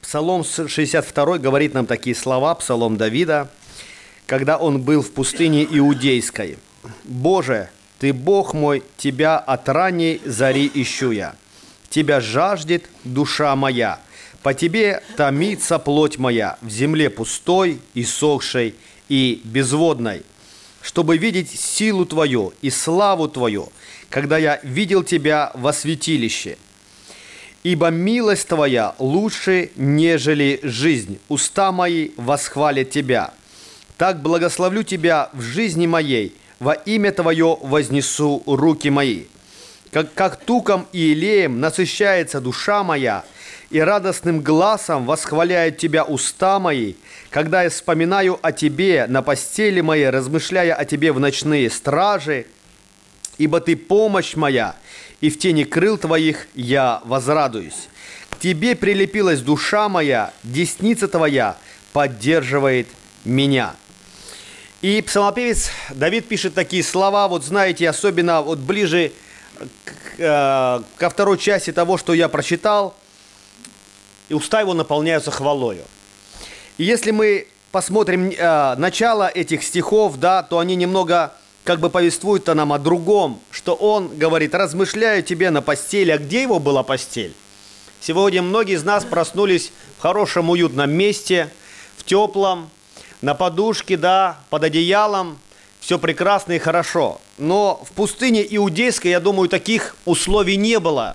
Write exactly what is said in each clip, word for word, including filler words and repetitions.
Псалом шестьдесят два говорит нам такие слова, Псалом Давида, когда он был в пустыне Иудейской. «Боже, Ты Бог мой, Тебя от ранней зари ищу я. Тебя жаждет душа моя, по Тебе томится плоть моя в земле пустой, иссохшей и безводной, чтобы видеть силу Твою и славу Твою, когда я видел Тебя во святилище. Ибо милость Твоя лучше, нежели жизнь, уста мои восхвалят Тебя. Так благословлю Тебя в жизни моей, во имя Твое вознесу руки мои. Как, как туком и елеем насыщается душа моя, и радостным гласом восхваляют Тебя уста мои, когда я вспоминаю о Тебе на постели моей, размышляя о Тебе в ночные стражи, ибо Ты помощь моя, и в тени крыл Твоих я возрадуюсь. К Тебе прилепилась душа моя, десница Твоя поддерживает меня». И псалмопевец Давид пишет такие слова, вот знаете, особенно вот ближе к, э, ко второй части того, что я прочитал, и уста его наполняются хвалою. И если мы посмотрим э, начало этих стихов, да, то они немного как бы повествуют-то нам о другом, что он говорит: «Размышляю тебе на постели». А где его была постель? Сегодня многие из нас проснулись в хорошем, уютном месте, в теплом, на подушке, да, под одеялом, все прекрасно и хорошо. Но в пустыне Иудейской, я думаю, таких условий не было.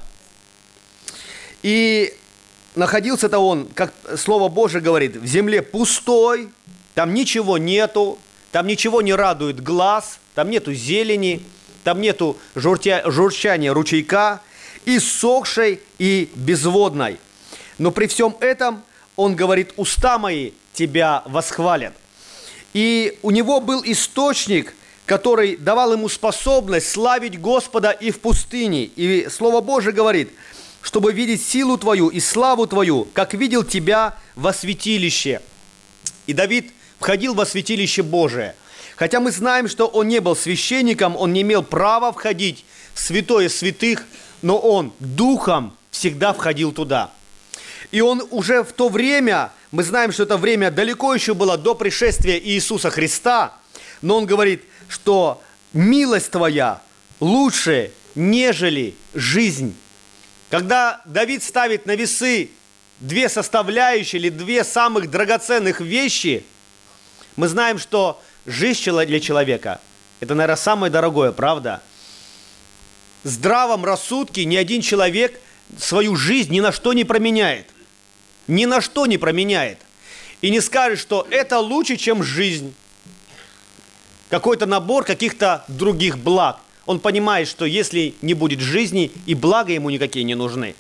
И находился-то он, как Слово Божие говорит, в земле пустой, там ничего нету, там ничего не радует глаз, там нету зелени, там нету журтя, журчания ручейка, иссохшей и безводной. Но при всем этом он говорит: «Уста мои Тебя восхвалят». И у него был источник, который давал ему способность славить Господа и в пустыне. И Слово Божие говорит: «Чтобы видеть силу Твою и славу Твою, как видел Тебя во святилище». И Давид входил во святилище Божие. Хотя мы знаем, что он не был священником, он не имел права входить в святое святых, но он духом всегда входил туда. И он уже в то время, мы знаем, что это время далеко еще было до пришествия Иисуса Христа, но он говорит, что милость Твоя лучше, нежели жизнь. Когда Давид ставит на весы две составляющие или две самых драгоценных вещи, мы знаем, что жизнь для человека – это, наверное, самое дорогое, правда? В здравом рассудке ни один человек свою жизнь ни на что не променяет. Ни на что не променяет. И не скажет, что это лучше, чем жизнь. Какой-то набор каких-то других благ. Он понимает, что если не будет жизни, и блага ему никакие не нужны.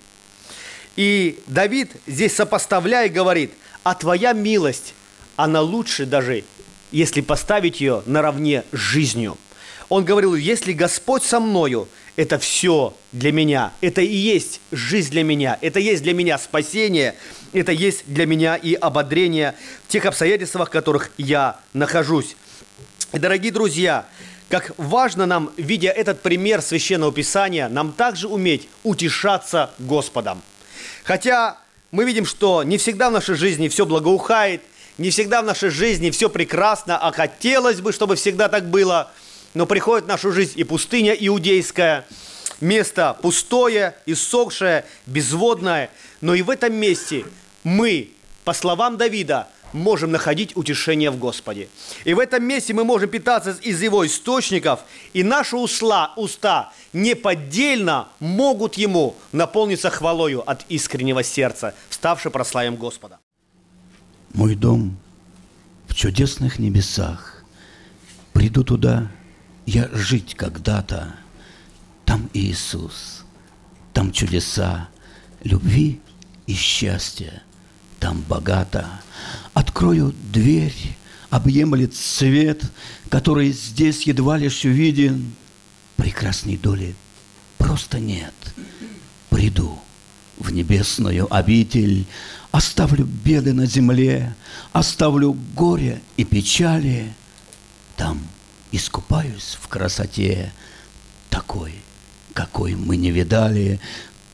И Давид здесь сопоставляя говорит: «А твоя милость, она лучше даже, если поставить ее наравне с жизнью». Он говорил: если Господь со мною, это все для меня, это и есть жизнь для меня, это есть для меня спасение, это есть для меня и ободрение в тех обстоятельствах, в которых я нахожусь. И, дорогие друзья, как важно нам, видя этот пример Священного Писания, нам также уметь утешаться Господом. Хотя мы видим, что не всегда в нашей жизни все благоухает, не всегда в нашей жизни все прекрасно, а хотелось бы, чтобы всегда так было. Но приходит в нашу жизнь и пустыня иудейская, место пустое, иссохшее, безводное. Но и в этом месте мы, по словам Давида, можем находить утешение в Господе. И в этом месте мы можем питаться из Его источников, и наши уста, уста неподдельно могут Ему наполниться хвалою от искреннего сердца, вставши прославим Господа. Мой дом в чудесных небесах. Приду туда я жить когда-то. Там Иисус, там чудеса любви и счастья, там богато. Открою дверь, объемлет свет, который здесь едва лишь увиден. Прекрасной доли просто нет. Приду в небесную обитель, оставлю беды на земле, оставлю горе и печали. Там искупаюсь в красоте такой, какой мы не видали.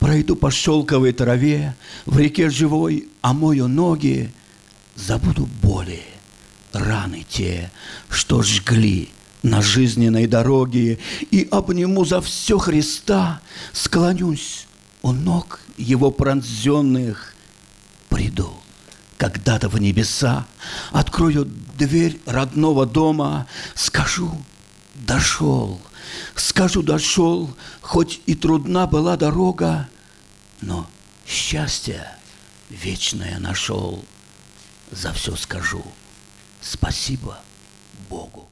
Пройду по шелковой траве, в реке живой омою ноги, забуду боли, раны те, что жгли на жизненной дороге, и обниму за все Христа, склонюсь у ног Его пронзенных, приду когда-то в небеса, открою дверь родного дома, скажу: дошел, скажу: дошел, хоть и трудна была дорога, но счастье вечное нашел. За все скажу спасибо Богу.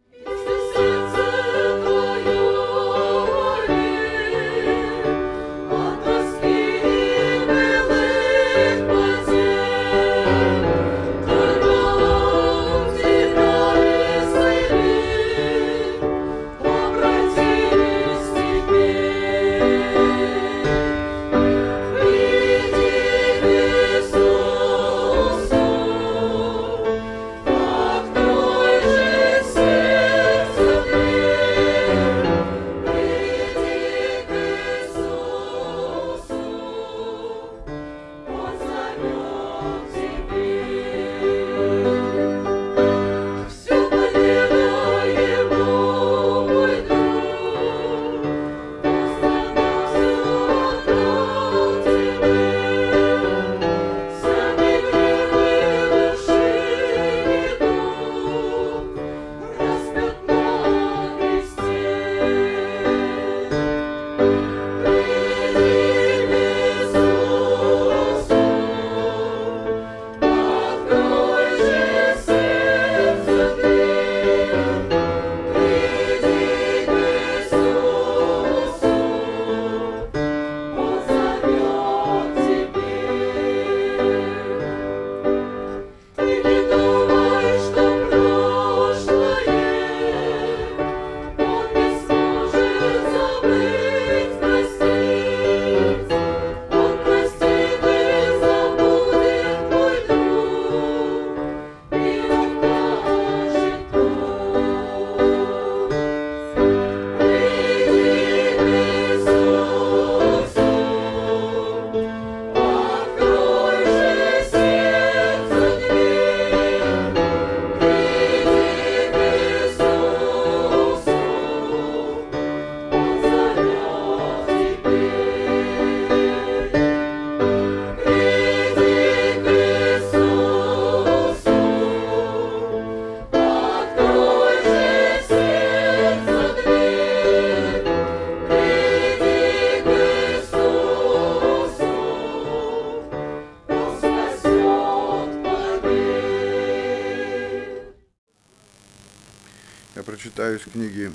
Я прочитаю из книги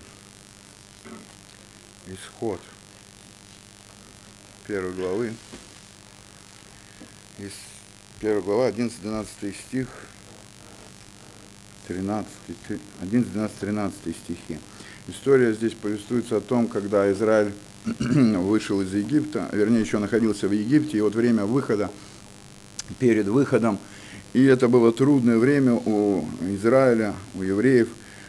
«Исход», первой главы, из первой главы, одиннадцатый-двенадцатый стих, тринадцатый, одиннадцатый, двенадцатый, тринадцатый стихи. История здесь повествуется о том, когда Израиль вышел из Египта, вернее, еще находился в Египте, и вот время выхода, перед выходом, и это было трудное время у Израиля, у евреев.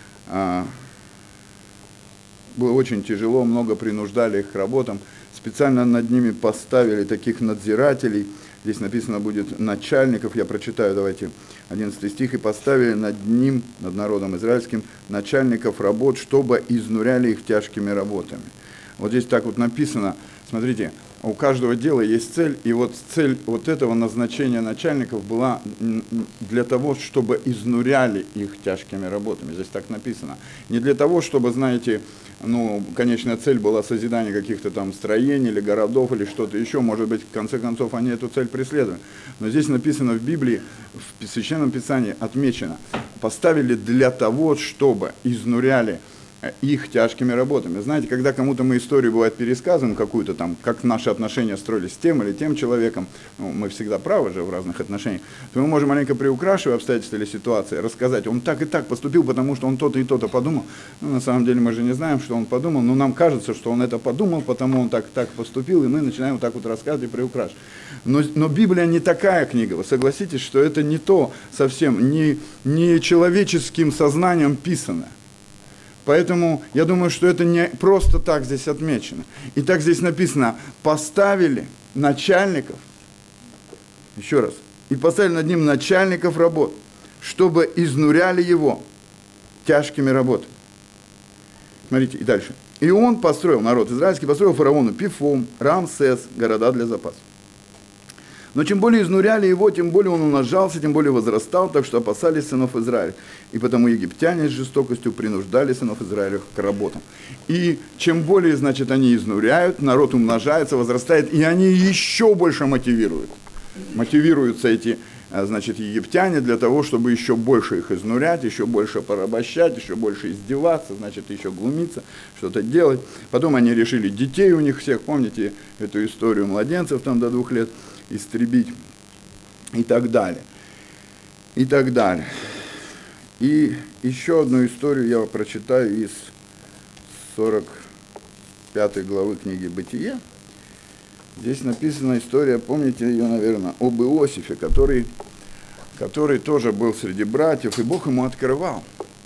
Было очень тяжело, много принуждали их к работам. Специально над ними поставили таких надзирателей. Здесь написано будет начальников, я прочитаю, давайте, одиннадцатый стих. «И поставили над ним, над народом израильским, начальников работ, чтобы изнуряли их тяжкими работами». Вот здесь так вот написано, смотрите, у каждого дела есть цель, и вот цель вот этого назначения начальников была для того, чтобы изнуряли их тяжкими работами. Здесь так написано. Не для того, чтобы, знаете, ну, конечная цель была созидание каких-то там строений или городов или что-то еще, может быть, в конце концов они эту цель преследуют. Но здесь написано в Библии, в Священном Писании отмечено, поставили для того, чтобы изнуряли их тяжкими работами. Знаете, когда кому-то мы историю, бывает, пересказываем какую-то там, как наши отношения строились с тем или тем человеком, ну, мы всегда правы же в разных отношениях, то мы можем маленько приукрашивая обстоятельства или ситуации, рассказать, он так и так поступил, потому что он то-то и то-то подумал. Ну, на самом деле мы же не знаем, что он подумал, но нам кажется, что он это подумал, потому он так, так поступил, и мы начинаем вот так вот рассказывать и приукрашивать. Но, но Библия не такая книга, вы согласитесь, что это не то совсем, не, не человеческим сознанием писано. Поэтому я думаю, что это не просто так здесь отмечено. И так здесь написано, поставили начальников, еще раз, и поставили над ним начальников работ, чтобы изнуряли его тяжкими работами. Смотрите, и дальше. И он построил, народ израильский построил фараону Пифом, Рамсес, города для запаса. Но чем более изнуряли его, тем более он умножался, тем более возрастал, так что опасались сынов Израиля. И потому египтяне с жестокостью принуждали сынов Израиля к работам. И чем более, значит, они изнуряют, народ умножается, возрастает, и они еще больше мотивируют. Мотивируются эти, значит, египтяне для того, чтобы еще больше их изнурять, еще больше порабощать, еще больше издеваться, значит, еще глумиться, что-то делать. Потом они решили детей у них всех, помните эту историю младенцев там до двух лет, истребить и так далее. И так далее. И еще одну историю я прочитаю из сорок пятой главы книги «Бытие». Здесь написана история, помните ее, наверное, об Иосифе, который, который тоже был среди братьев, и Бог ему открывал.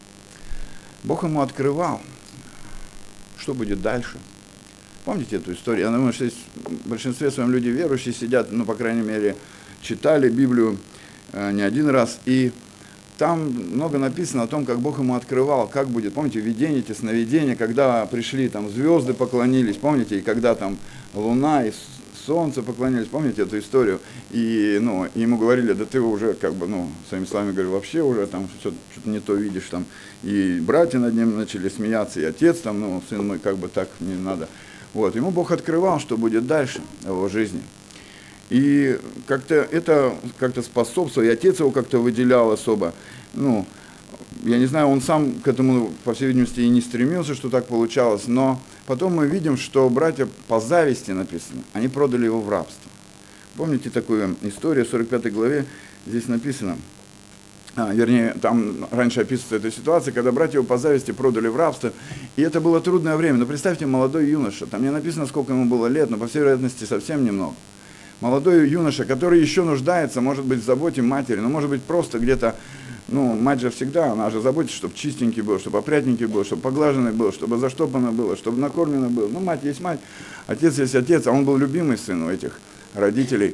Бог ему открывал, что будет дальше. Помните эту историю? Я думаю, что здесь в большинстве своем люди верующие сидят, ну, по крайней мере, читали Библию э, не один раз, и там много написано о том, как Бог ему открывал, как будет, помните, видение, эти сновидения, когда пришли там звезды поклонились, помните, и когда там луна и солнце поклонились, помните эту историю, и, ну, ему говорили, да ты уже, как бы, ну, своими словами говорю, вообще уже там что-то, что-то не то видишь, там, и братья над ним начали смеяться, и отец там, ну, сын мой, как бы так не надо. Вот, ему Бог открывал, что будет дальше в его жизни. И как-то это как-то способствовало, и отец его как-то выделял особо. Ну, я не знаю, он сам к этому, по всей видимости, и не стремился, что так получалось, но потом мы видим, что братья по зависти написано, они продали его в рабство. Помните такую историю в сорок пятой главе, здесь написано, А, вернее, там раньше описывается эта ситуация, когда братья его по зависти продали в рабство, и это было трудное время. Но представьте, молодой юноша, там не написано, сколько ему было лет, но по всей вероятности совсем немного. Молодой юноша, который еще нуждается, может быть, в заботе матери, но может быть просто где-то, ну, мать же всегда, она же заботится, чтобы чистенький был, чтобы опрятненький был, чтобы поглаженный был, чтобы заштопано было, чтобы накормлено было. Ну, мать есть мать, отец есть отец, а он был любимый сын у этих родителей.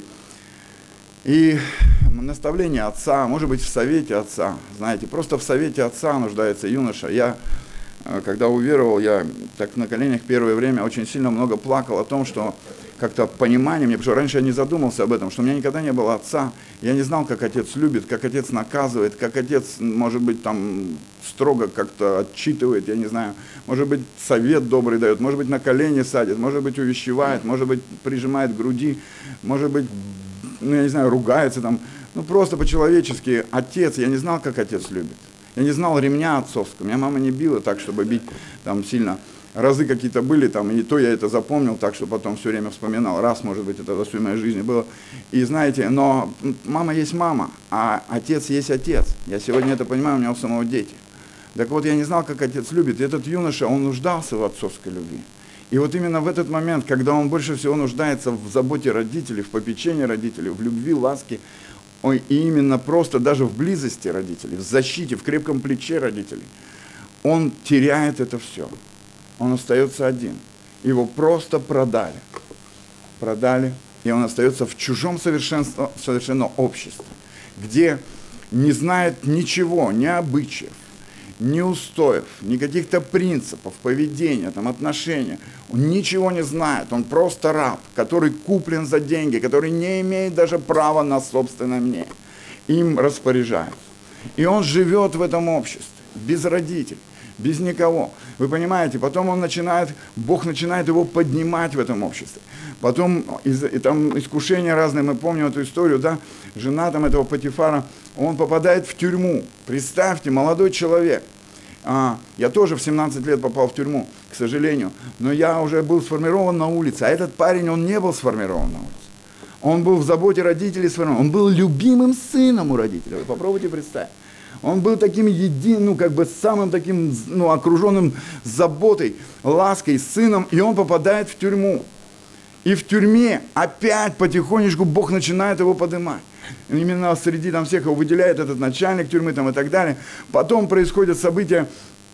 И наставление отца, может быть, в совете отца, знаете, просто в совете отца нуждается юноша. Я, когда уверовал, я так на коленях первое время очень сильно много плакал о том, что как-то понимание мне, потому что раньше я не задумался об этом, что у меня никогда не было отца, я не знал, как отец любит, как отец наказывает, как отец, может быть, там строго как-то отчитывает, я не знаю, может быть, совет добрый дает, может быть, на колени садит, может быть, увещевает, может быть, прижимает к груди, может быть, ну, я не знаю, ругается там, ну, просто по-человечески. Отец, я не знал, как отец любит. Я не знал ремня отцовского. Меня мама не била так, чтобы бить там сильно. Разы какие-то были там, и то я это запомнил, так что потом все время вспоминал. Раз, может быть, это во всей моей жизни было. И знаете, но мама есть мама, а отец есть отец. Я сегодня это понимаю, у меня у самого дети. Так вот, я не знал, как отец любит. И этот юноша, он нуждался в отцовской любви. И вот именно в этот момент, когда он больше всего нуждается в заботе родителей, в попечении родителей, в любви, ласке, и именно просто даже в близости родителей, в защите, в крепком плече родителей, он теряет это все. Он остается один. Его просто продали. Продали, и он остается в чужом совершенно, совершенно обществе, где не знает ничего, ни обычаев, ни устоев, ни каких-то принципов, поведения, там, отношения. Он ничего не знает, он просто раб, который куплен за деньги, который не имеет даже права на собственное мнение. Им распоряжаются. И он живет в этом обществе, без родителей, без никого. Вы понимаете, потом он начинает, Бог начинает его поднимать в этом обществе. Потом из, и там искушения разные, мы помним эту историю, да, жена там этого Потифара, он попадает в тюрьму. Представьте, молодой человек. А, я тоже в семнадцать лет попал в тюрьму, к сожалению, но я уже был сформирован на улице, а этот парень, он не был сформирован на улице. Он был в заботе родителей сформирован, он был любимым сыном у родителей, вы попробуйте представить. Он был таким единым, ну, как бы самым таким, ну, окруженным заботой, лаской, сыном, и он попадает в тюрьму. И в тюрьме опять потихонечку Бог начинает его поднимать. Именно среди там всех его выделяет этот начальник тюрьмы там, и так далее. Потом происходят события,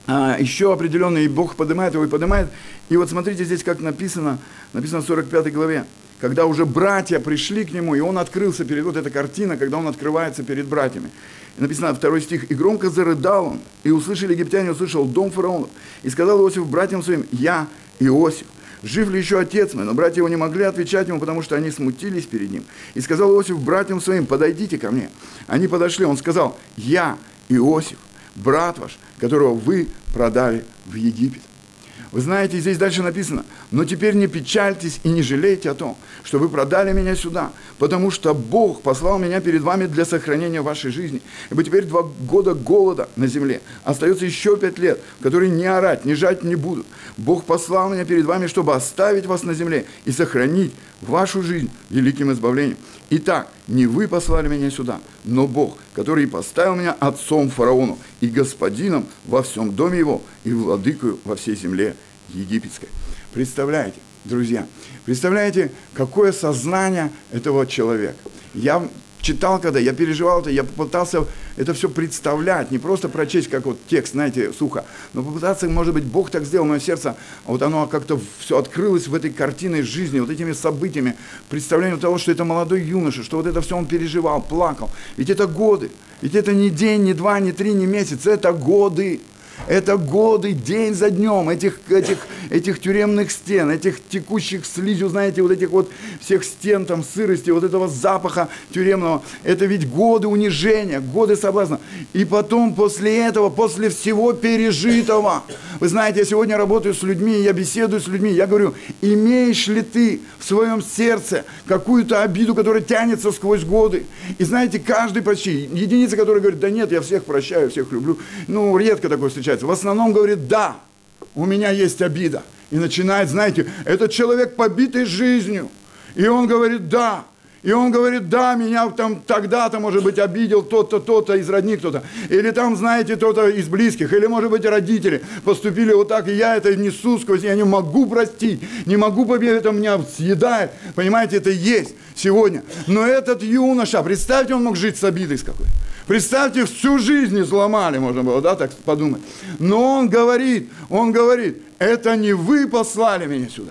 а, еще определенные, и Бог поднимает его и поднимает. И вот смотрите здесь, как написано, написано в сорок пятой главе, когда уже братья пришли к нему, и он открылся перед, вот эта картина, когда он открывается перед братьями. И написано второй стих, «И громко зарыдал он, и услышали египтяне, услышал дом фараонов, и сказал Иосиф братьям своим, я Иосиф, жив ли еще отец мой?» Но братья его не могли отвечать ему, потому что они смутились перед ним. И сказал Иосиф братьям своим, подойдите ко мне. Они подошли, он сказал, я Иосиф, брат ваш, которого вы продали в Египет. Вы знаете, здесь дальше написано, но теперь не печальтесь и не жалейте о том, что вы продали меня сюда, потому что Бог послал меня перед вами для сохранения вашей жизни. Ибо теперь два года голода на земле, остается еще пять лет, в которые ни орать, ни жать не будут. Бог послал меня перед вами, чтобы оставить вас на земле и сохранить вашу жизнь великим избавлением. Итак, не вы послали меня сюда, но Бог, который поставил меня отцом фараону и господином во всем доме его и владыкою во всей земле египетской. Представляете, друзья, представляете, какое сознание этого человека. Я читал, когда я переживал это, я попытался это все представлять, не просто прочесть, как вот текст, знаете, сухо, но попытаться, может быть, Бог так сделал, мое сердце, вот оно как-то все открылось в этой картиной жизни, вот этими событиями, представлением того, что это молодой юноша, что вот это все он переживал, плакал. Ведь это годы, ведь это не день, не два, не три, не месяц, это годы. Это годы, день за днем, этих, этих, этих тюремных стен, этих текущих слизью, знаете, вот этих вот всех стен, там, сырости, вот этого запаха тюремного. Это ведь годы унижения, годы соблазна. И потом, после этого, после всего пережитого, вы знаете, я сегодня работаю с людьми, я беседую с людьми, я говорю, имеешь ли ты в своем сердце какую-то обиду, которая тянется сквозь годы? И знаете, каждый почти, единицы, которые говорят, да нет, я всех прощаю, всех люблю, ну, редко такое встречается. В основном говорит, да, у меня есть обида. И начинает, знаете, этот человек побитый жизнью. И он говорит, да. И он говорит, да, меня там тогда-то, может быть, обидел тот-то, тот-то из родни кто-то. Или там, знаете, кто-то из близких. Или, может быть, родители поступили вот так, и я это несу сквозь, я не могу простить, не могу победить, это меня съедает. Понимаете, это есть сегодня. Но этот юноша, представьте, он мог жить с обидой с какой. Представьте, всю жизнь изломали, можно было, да, так подумать. Но он говорит, он говорит, это не вы послали меня сюда.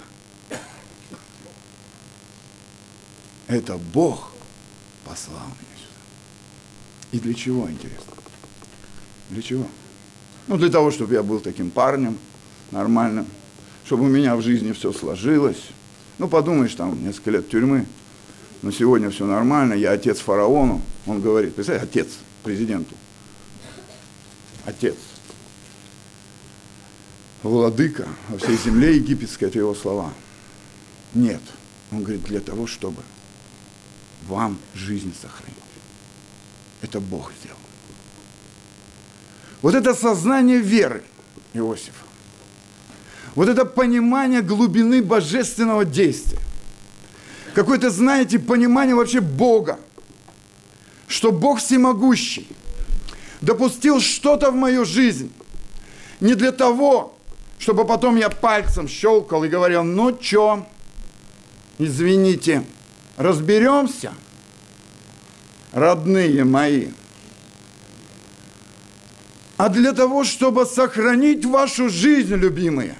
Это Бог послал меня сюда. И для чего, интересно? Для чего? Ну, для того, чтобы я был таким парнем нормальным, чтобы у меня в жизни все сложилось. Ну, подумаешь, там, несколько лет тюрьмы, но сегодня все нормально, я отец фараону. Он говорит, представляете, отец президенту. Отец. Владыка во всей земле египетской, это его слова. Нет. Он говорит, для того, чтобы вам жизнь сохранить. Это Бог сделал. Вот это сознание веры Иосифа. Вот это понимание глубины божественного действия. Какое-то, знаете, понимание вообще Бога. Что Бог всемогущий допустил что-то в мою жизнь. Не для того, чтобы потом я пальцем щелкал и говорил, ну чё, извините, разберемся, родные мои. А для того, чтобы сохранить вашу жизнь, любимые.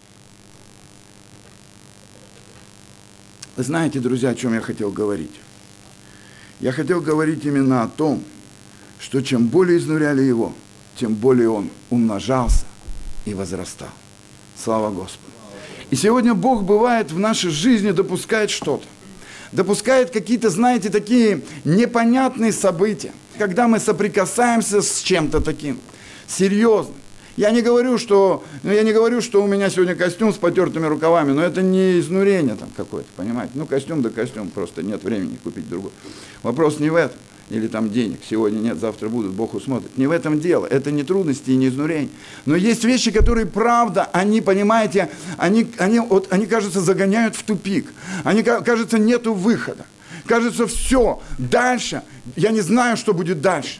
Вы знаете, друзья, о чем я хотел говорить? Я хотел говорить именно о том, что чем более изнуряли его, тем более он умножался и возрастал. Слава Господу. И сегодня Бог бывает в нашей жизни, допускает что-то. Допускает какие-то, знаете, такие непонятные события, когда мы соприкасаемся с чем-то таким серьезным. Я не говорю, что, ну, я не говорю, что у меня сегодня костюм с потертыми рукавами, но это не изнурение там какое-то, понимаете? Ну, костюм да костюм, просто нет времени купить другой. Вопрос не в этом. Или там денег, сегодня нет, завтра будут, Бог усмотрит. Не в этом дело, это не трудности и не изнурение. Но есть вещи, которые, правда, они, понимаете, они, они, вот, они кажется, загоняют в тупик. Они, кажется, нету выхода. Кажется, все, дальше, я не знаю, что будет дальше.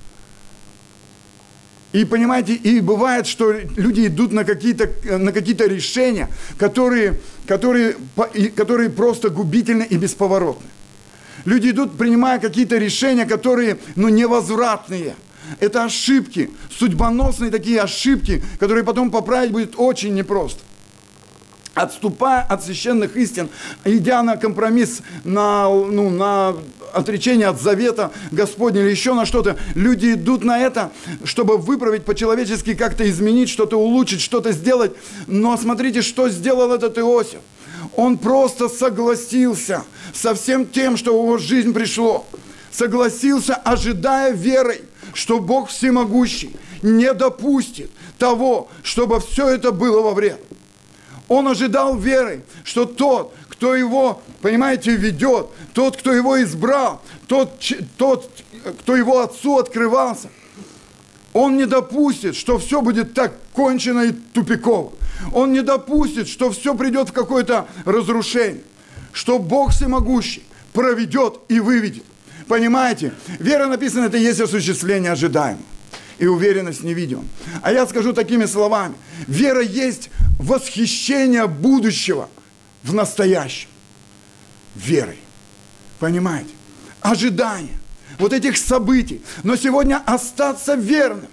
И, понимаете, и бывает, что люди идут на какие-то, на какие-то решения, которые, которые, которые просто губительны и бесповоротны. Люди идут, принимая какие-то решения, которые, ну, невозвратные. Это ошибки, судьбоносные такие ошибки, которые потом поправить будет очень непросто. Отступая от священных истин, идя на компромисс, на, ну, на отречение от завета Господня или еще на что-то, люди идут на это, чтобы выправить по-человечески, как-то изменить, что-то улучшить, что-то сделать. Но смотрите, что сделал этот Иосиф. Он просто согласился со всем тем, что в его жизнь пришло. Согласился, ожидая верой, что Бог всемогущий не допустит того, чтобы все это было во вред. Он ожидал верой, что тот, кто его, понимаете, ведет, тот, кто его избрал, тот, тот, кто его отцу открывался, он не допустит, что все будет так кончено и тупиково. Он не допустит, что все придет в какое-то разрушение, что Бог всемогущий проведет и выведет. Понимаете? Вера, написано, это есть осуществление ожидаемого и уверенность в невидимом. А я скажу такими словами. Вера есть восхищение будущего в настоящем. Верой. Понимаете? Ожидание вот этих событий. Но сегодня остаться верным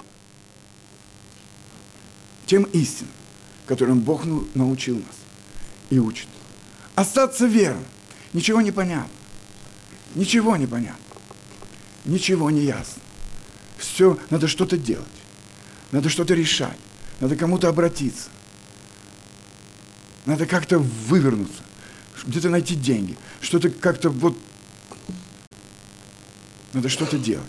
тем истинам, которым Бог научил нас и учит. Остаться верным. Ничего не понятно. Ничего не понятно. Ничего не ясно. Все, надо что-то делать. Надо что-то решать. Надо кому-то обратиться. Надо как-то вывернуться. Где-то найти деньги. Что-то как-то вот... Надо что-то делать.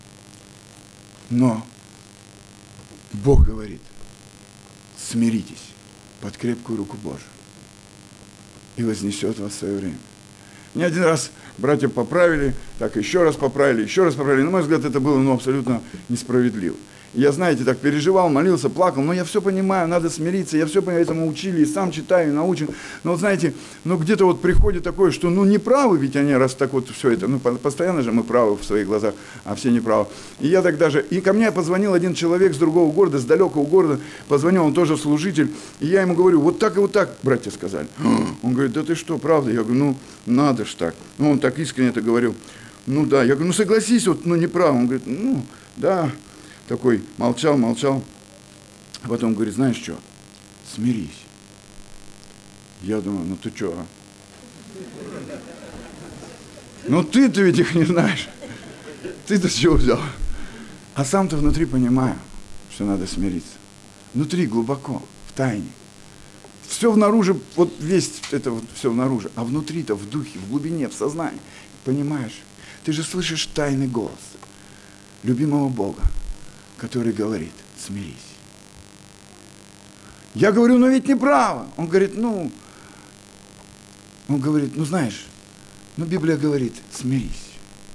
Но Бог говорит, смиритесь под крепкую руку Божию. И вознесет вас в свое время. Мне один раз братья поправили, так еще раз поправили, еще раз поправили. На мой взгляд, это было ну, абсолютно несправедливо. И я, знаете, так переживал, молился, плакал, но я все понимаю, надо смириться, я все понимаю, этому учили, и сам читаю, и научен. Но вот знаете, ну где-то вот приходит такое, что ну не правы ведь они, раз так вот все это, ну постоянно же мы правы в своих глазах, а все неправы. И я так даже, и ко мне позвонил один человек с другого города, с далекого города, позвонил, он тоже служитель, и я ему говорю, вот так и вот так, братья сказали. Он говорит, да ты что, правда? Я говорю, ну надо ж так. Ну он так искренне это говорил. Ну да, я говорю, ну согласись, вот, ну неправ. Он говорит, ну да. Такой молчал, молчал, а потом говорит, знаешь что, смирись. Я думаю, ну ты что, а? Ну ты-то ведь их не знаешь. Ты-то с чего взял? А сам-то внутри понимаю, что надо смириться. Внутри, глубоко, в тайне. Все внаружи, вот весь это вот все внаружи, а внутри-то, в духе, в глубине, в сознании. Понимаешь? Ты же слышишь тайный голос любимого Бога, который говорит, смирись. Я говорю, ну ведь неправо. Он говорит, ну, он говорит, ну знаешь, ну Библия говорит, смирись.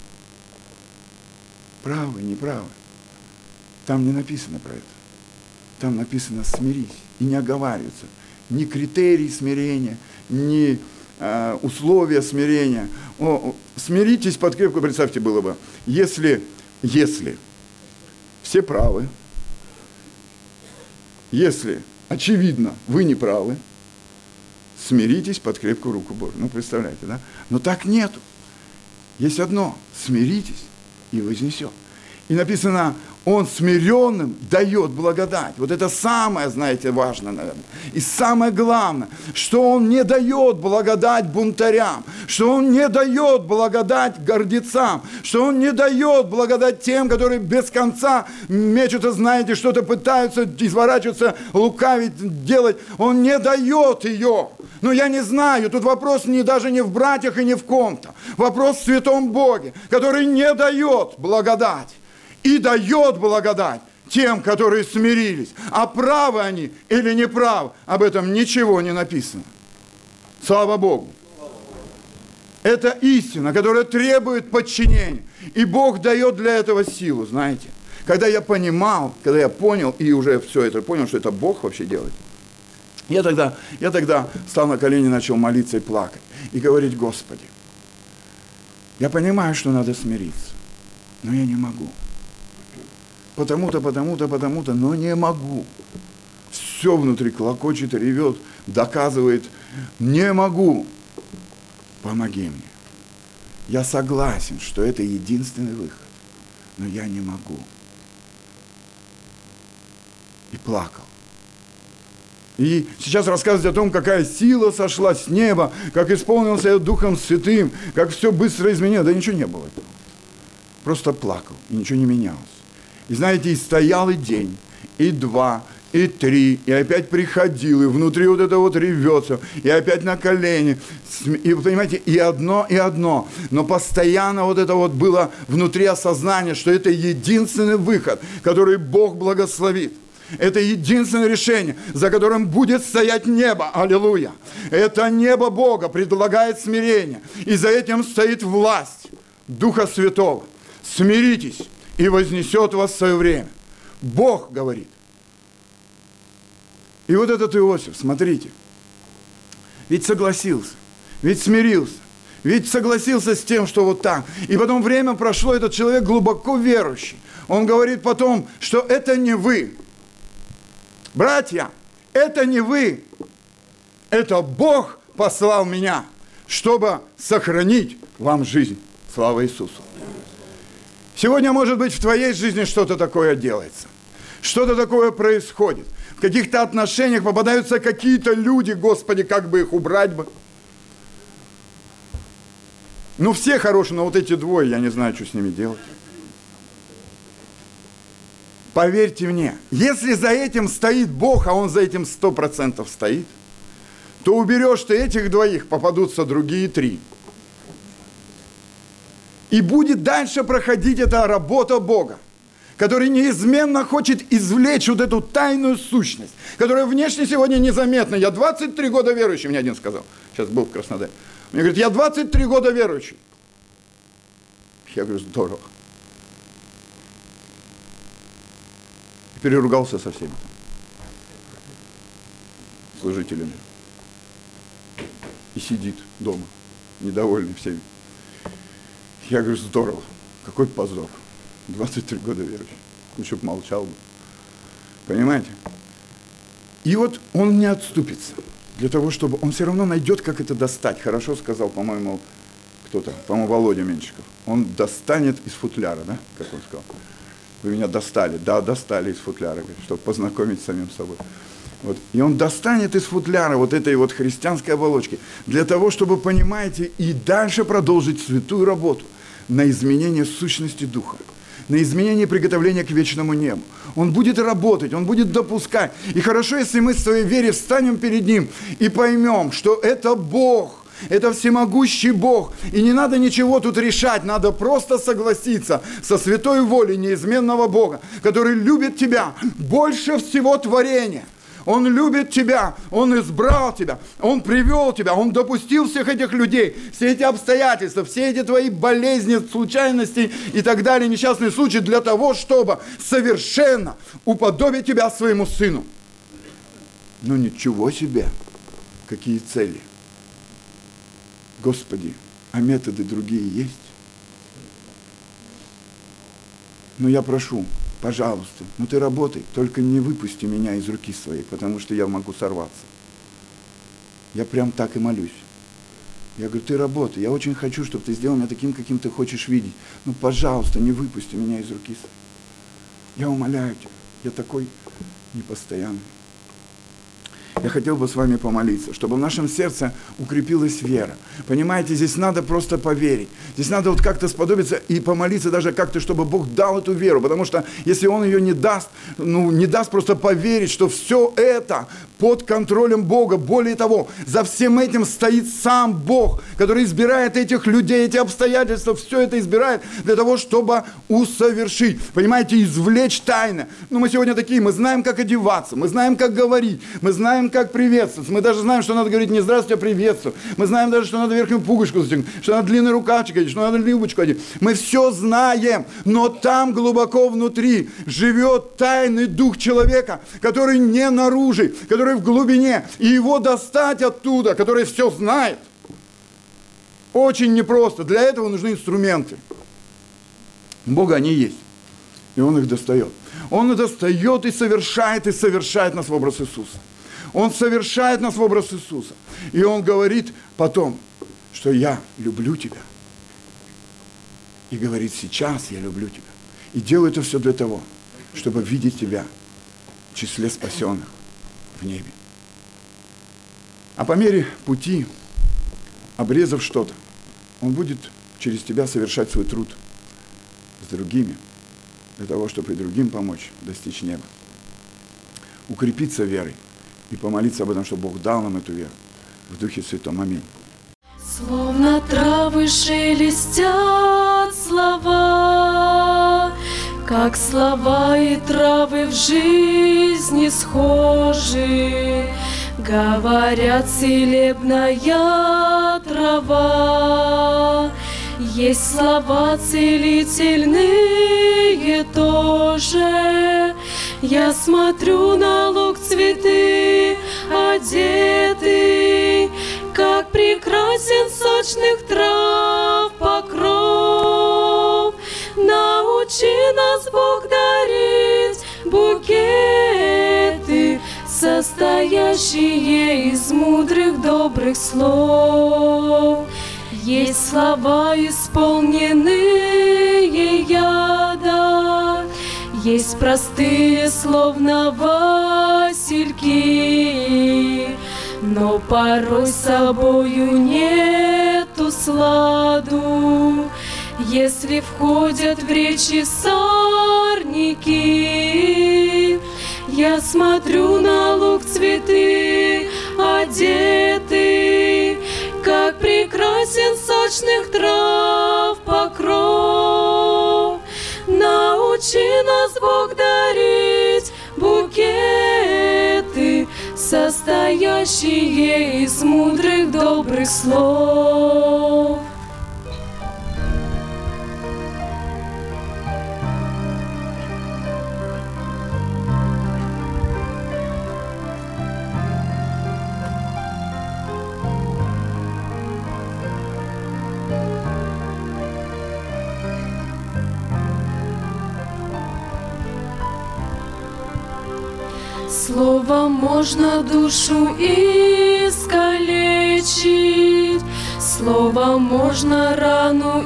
Правы, неправы. Там не написано про это. Там написано смирись. И не оговаривается. Ни критерий смирения, ни э, условия смирения. О, смиритесь под крепкую, представьте, было бы, если, если все правы. Если, очевидно, вы не правы, смиритесь под крепкую руку Божию. Ну, представляете, да? Но так нету. Есть одно. Смиритесь и вознесет. И написано, он смиренным дает благодать. Вот это самое, знаете, важное, наверное. И самое главное, что он не дает благодать бунтарям, что он не дает благодать гордецам, что он не дает благодать тем, которые без конца мечутся, знаете, что-то пытаются изворачиваться, лукавить, делать. Он не дает ее. Но я не знаю, тут вопрос не, даже не в братьях и не в ком-то. Вопрос в Святом Боге, который не дает благодать. И дает благодать тем, которые смирились. А правы они или не правы, об этом ничего не написано. Слава Богу. Это истина, которая требует подчинения. И Бог дает для этого силу, знаете. Когда я понимал, когда я понял, и уже все это понял, что это Бог вообще делает, я тогда, я тогда стал на колени, начал молиться и плакать. И говорить, Господи, я понимаю, что надо смириться, но я не могу. Потому-то, потому-то, потому-то, но не могу. Все внутри клокочет, ревет, доказывает. Не могу. Помоги мне. Я согласен, что это единственный выход, но я не могу. и плакал. И сейчас рассказывать о том, какая сила сошла с неба, как исполнился я Духом Святым, как все быстро изменилось. Да ничего не было этого. Просто плакал, и ничего не менялось. И знаете, и стоял и день, и два, и три, и опять приходил, и внутри вот это вот ревется, и опять на колени, и, понимаете, и одно, и одно. Но постоянно вот это вот было внутри осознание, что это единственный выход, который Бог благословит. Это единственное решение, за которым будет стоять небо. Аллилуйя. Это небо Бога предлагает смирение. И за этим стоит власть Духа Святого. Смиритесь, и вознесет вас в свое время. Бог говорит. И вот этот Иосиф, смотрите, ведь согласился, ведь смирился, ведь согласился с тем, что вот так. И потом время прошло, этот человек глубоко верующий. Он говорит потом, что это не вы. Братья, это не вы. Это Бог послал меня, чтобы сохранить вам жизнь. Слава Иисусу. Сегодня, может быть, в твоей жизни что-то такое делается. Что-то такое происходит. В каких-то отношениях попадаются какие-то люди, Господи, как бы их убрать бы. Ну, все хорошие, но вот эти двое, я не знаю, что с ними делать. Поверьте мне, если за этим стоит Бог, а Он за этим сто процентов стоит, то уберешь ты этих двоих, попадутся другие три. И будет дальше проходить эта работа Бога, который неизменно хочет извлечь вот эту тайную сущность, которая внешне сегодня незаметна. Я двадцать три года верующий, мне один сказал, сейчас был в Краснодаре. Мне говорит, я двадцать три года верующий. Я говорю, здорово. И переругался со всеми служителями. И сидит дома, недовольный всеми. Я говорю, здорово, какой позор. двадцать три года верующий. Лучше бы молчал бы. Понимаете? И вот он не отступится. Для того, чтобы... Он все равно найдет, как это достать. Хорошо сказал, по-моему, кто-то, по-моему, Володя Меньшиков. Он достанет из футляра, да? Как он сказал. Вы меня достали. Да, достали из футляра, чтобы познакомить с самим собой. Вот. И он достанет из футляра вот этой вот христианской оболочки. Для того, чтобы, понимаете, и дальше продолжить святую работу на изменение сущности Духа, на изменение приготовления к вечному небу. Он будет работать, он будет допускать. И хорошо, если мы в своей вере встанем перед Ним и поймем, что это Бог, это всемогущий Бог. И не надо ничего тут решать, надо просто согласиться со святой волей неизменного Бога, который любит тебя больше всего творения. Он любит тебя, Он избрал тебя, Он привел тебя, Он допустил всех этих людей, все эти обстоятельства, все эти твои болезни, случайности и так далее, несчастные случаи для того, чтобы совершенно уподобить тебя своему Сыну. Ну ничего себе, какие цели. Господи, а методы другие есть? Ну я прошу, пожалуйста, ну ты работай, только не выпусти меня из руки своей, потому что я могу сорваться. Я прям так и молюсь. Я говорю, ты работай, я очень хочу, чтобы ты сделал меня таким, каким ты хочешь видеть. Ну, пожалуйста, не выпусти меня из руки своей. Я умоляю тебя, я такой непостоянный. Я хотел бы с вами помолиться, чтобы в нашем сердце укрепилась вера. Понимаете, здесь надо просто поверить. Здесь надо вот как-то сподобиться и помолиться даже как-то, чтобы Бог дал эту веру. Потому что если Он ее не даст, ну не даст просто поверить, что все это под контролем Бога. Более того, за всем этим стоит сам Бог, который избирает этих людей, эти обстоятельства, все это избирает для того, чтобы усовершить. Понимаете, извлечь тайны. Ну мы сегодня такие, мы знаем, как одеваться, мы знаем, как говорить, мы знаем, как приветствовать. Мы даже знаем, что надо говорить не здравствуйте, а приветствую. Мы знаем даже, что надо верхнюю пуговичку застегнуть, что надо длинный рукавчик одеть, что надо юбочку одеть. Мы все знаем, но там глубоко внутри живет тайный дух человека, который не наружу, который в глубине. И его достать оттуда, который все знает, очень непросто. Для этого нужны инструменты. У Бога они есть. И Он их достает. Он их достает и совершает, и совершает нас в образ Иисуса. Он совершает нас в образ Иисуса. И Он говорит потом, что я люблю тебя. И говорит, сейчас я люблю тебя. И делаю это все для того, чтобы видеть тебя в числе спасенных в небе. А по мере пути, обрезав что-то, Он будет через тебя совершать свой труд с другими, для того, чтобы и другим помочь достичь неба. Укрепиться верой и помолиться об этом, чтобы Бог дал нам эту веру. В Духе Святом. Аминь. Словно травы шелестят слова, как слова и травы в жизни схожи. Говорят, целебная трава, есть слова целительные тоже. Я смотрю на луг цветы одетый, как прекрасен сочных трав покров. Научи нас, Бог, дарить букеты, состоящие из мудрых добрых слов. Есть слова, исполненные яда, есть простые, словно васильки, но порой с собою нету сладу. Если входят в речи сорняки, я смотрю на луг цветы одетый, как прекрасен сочных трав покров. Научи нас, Бог, дарить букеты, состоящие из мудрых добрых слов. Словом можно душу искалечить, словом можно рану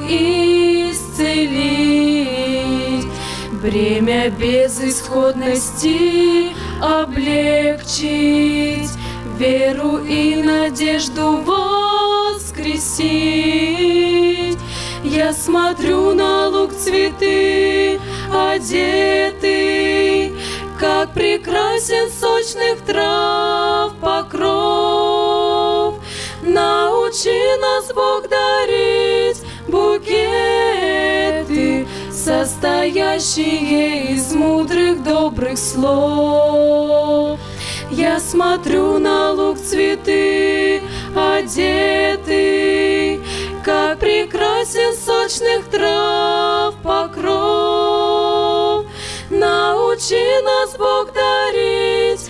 исцелить, бремя безысходности облегчить, веру и надежду воскресить. Я смотрю на луг цветы одетый, как прекрасен сочных трав покров. Научи нас, Бог, дарить букеты, состоящие из мудрых добрых слов. Я смотрю на луг цветы одетый, как прекрасен сочных трав покров. Научи нас, Бог, дарить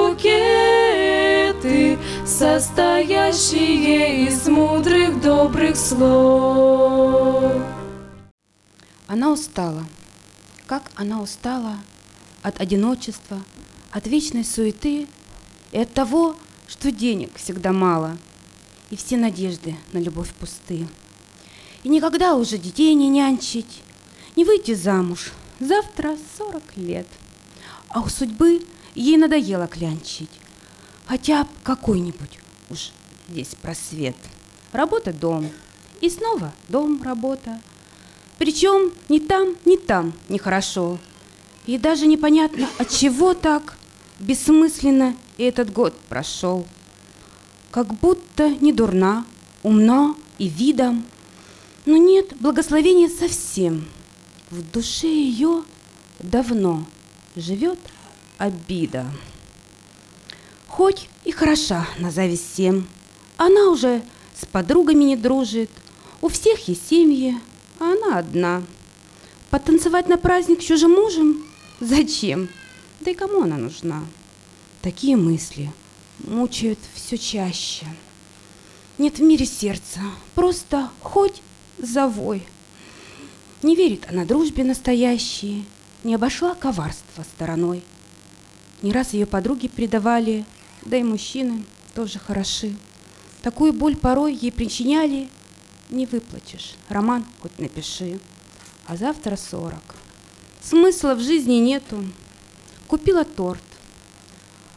букеты, состоящие из мудрых добрых слов. Она устала, как она устала от одиночества, от вечной суеты и от того, что денег всегда мало, и все надежды на любовь пусты. И никогда уже детей не нянчить, не выйти замуж. Завтра сорок лет, а у судьбы ей надоело клянчить. Хотя б какой-нибудь уж здесь просвет. Работа, дом, и снова дом, работа. Причем ни там, ни там нехорошо. И даже непонятно, от чего так бессмысленно и этот год прошел. Как будто не дурна, умна и видом, но нет благословения совсем. В душе ее давно живет обида. Хоть и хороша на зависть всем, она уже с подругами не дружит, у всех есть семьи, а она одна. Потанцевать на праздник с чужим мужем? Зачем? Да и кому она нужна? Такие мысли мучают все чаще. Нет в мире сердца, просто хоть завой. Не верит она дружбе настоящей, не обошла коварство стороной. Не раз ее подруги предавали, да и мужчины тоже хороши. Такую боль порой ей причиняли, не выплачешь, роман хоть напиши. А завтра сорок. Смысла в жизни нету. Купила торт,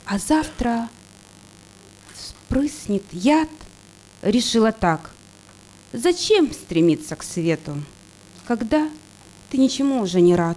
а завтра вспрыснет яд. Решила так: зачем стремиться к свету, когда ты ничему уже не рад?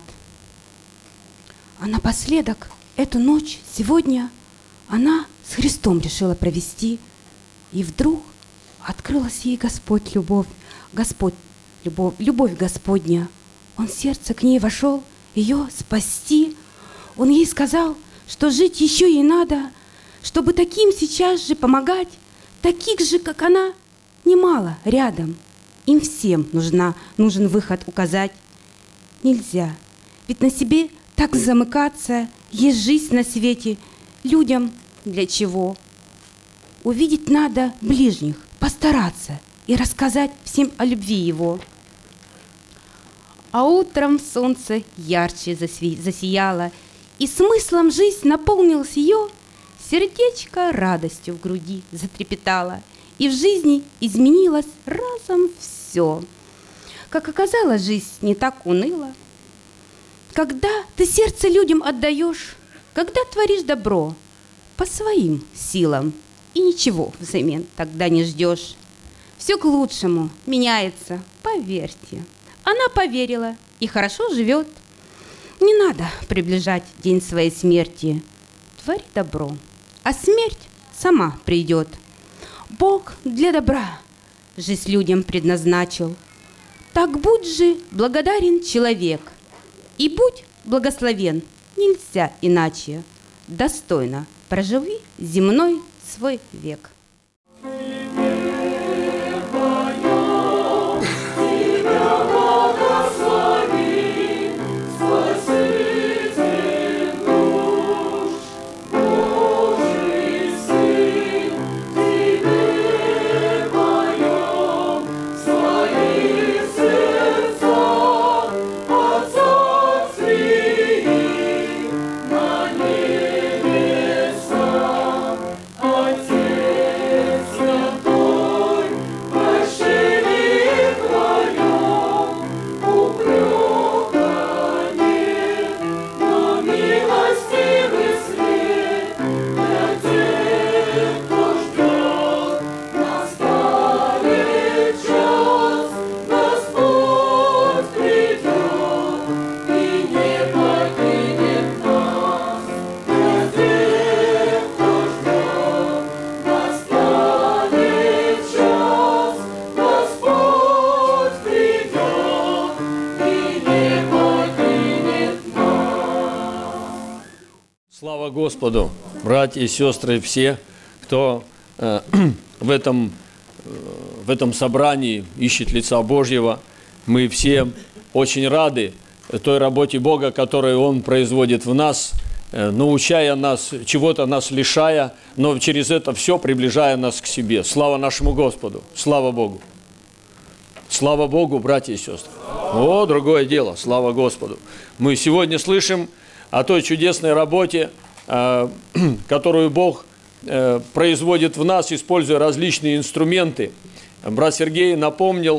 А напоследок эту ночь сегодня она с Христом решила провести, и вдруг открылась ей Господь любовь, Господь любовь, любовь Господня. Он в сердце к ней вошел, ее спасти. Он ей сказал, что жить еще ей надо, чтобы таким сейчас же помогать, таких же, как она, немало рядом. Им всем нужна, нужен выход указать. Нельзя, ведь на себе так замыкаться, есть жизнь на свете. Людям для чего? Увидеть надо ближних, постараться и рассказать всем о любви его. А утром солнце ярче засви- засияло, и смыслом жизнь наполнилась ее, сердечко радостью в груди затрепетало, и в жизни изменилось разом все. Как оказалось, жизнь не так уныла. Когда ты сердце людям отдаешь, когда творишь добро по своим силам, и ничего взамен тогда не ждешь. Все к лучшему меняется, поверьте. Она поверила и хорошо живет. Не надо приближать день своей смерти. Твори добро, а смерть сама придет. Бог для добра жизнь людям предназначил. Так будь же благодарен человек, и будь благословен, нельзя иначе. Достойно проживи земной свой век. Слава Господу, братья и сестры, все, кто э, в, этом, э, в этом собрании ищет лица Божьего. Мы все очень рады той работе Бога, которую Он производит в нас, э, научая нас, чего-то нас лишая, но через это все приближая нас к себе. Слава нашему Господу, слава Богу. Слава Богу, братья и сестры. О, другое дело, слава Господу. Мы сегодня слышим о той чудесной работе, которую Бог производит в нас, используя различные инструменты. Брат Сергей напомнил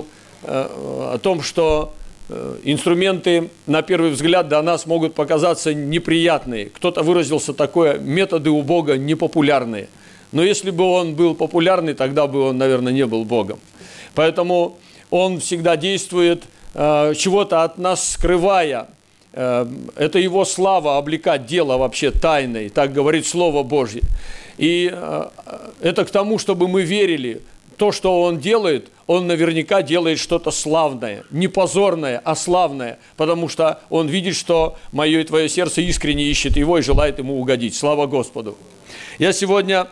о том, что инструменты, на первый взгляд, для нас могут показаться неприятные. Кто-то выразился такое: методы у Бога непопулярные. Но если бы он был популярный, тогда бы он, наверное, не был Богом. Поэтому он всегда действует, чего-то от нас скрывая. Это его слава облекать дело вообще тайной, так говорит Слово Божье. И это к тому, чтобы мы верили, то, что он делает, он наверняка делает что-то славное, не позорное, а славное, потому что он видит, что мое и твое сердце искренне ищет его и желает ему угодить. Слава Господу! Я сегодня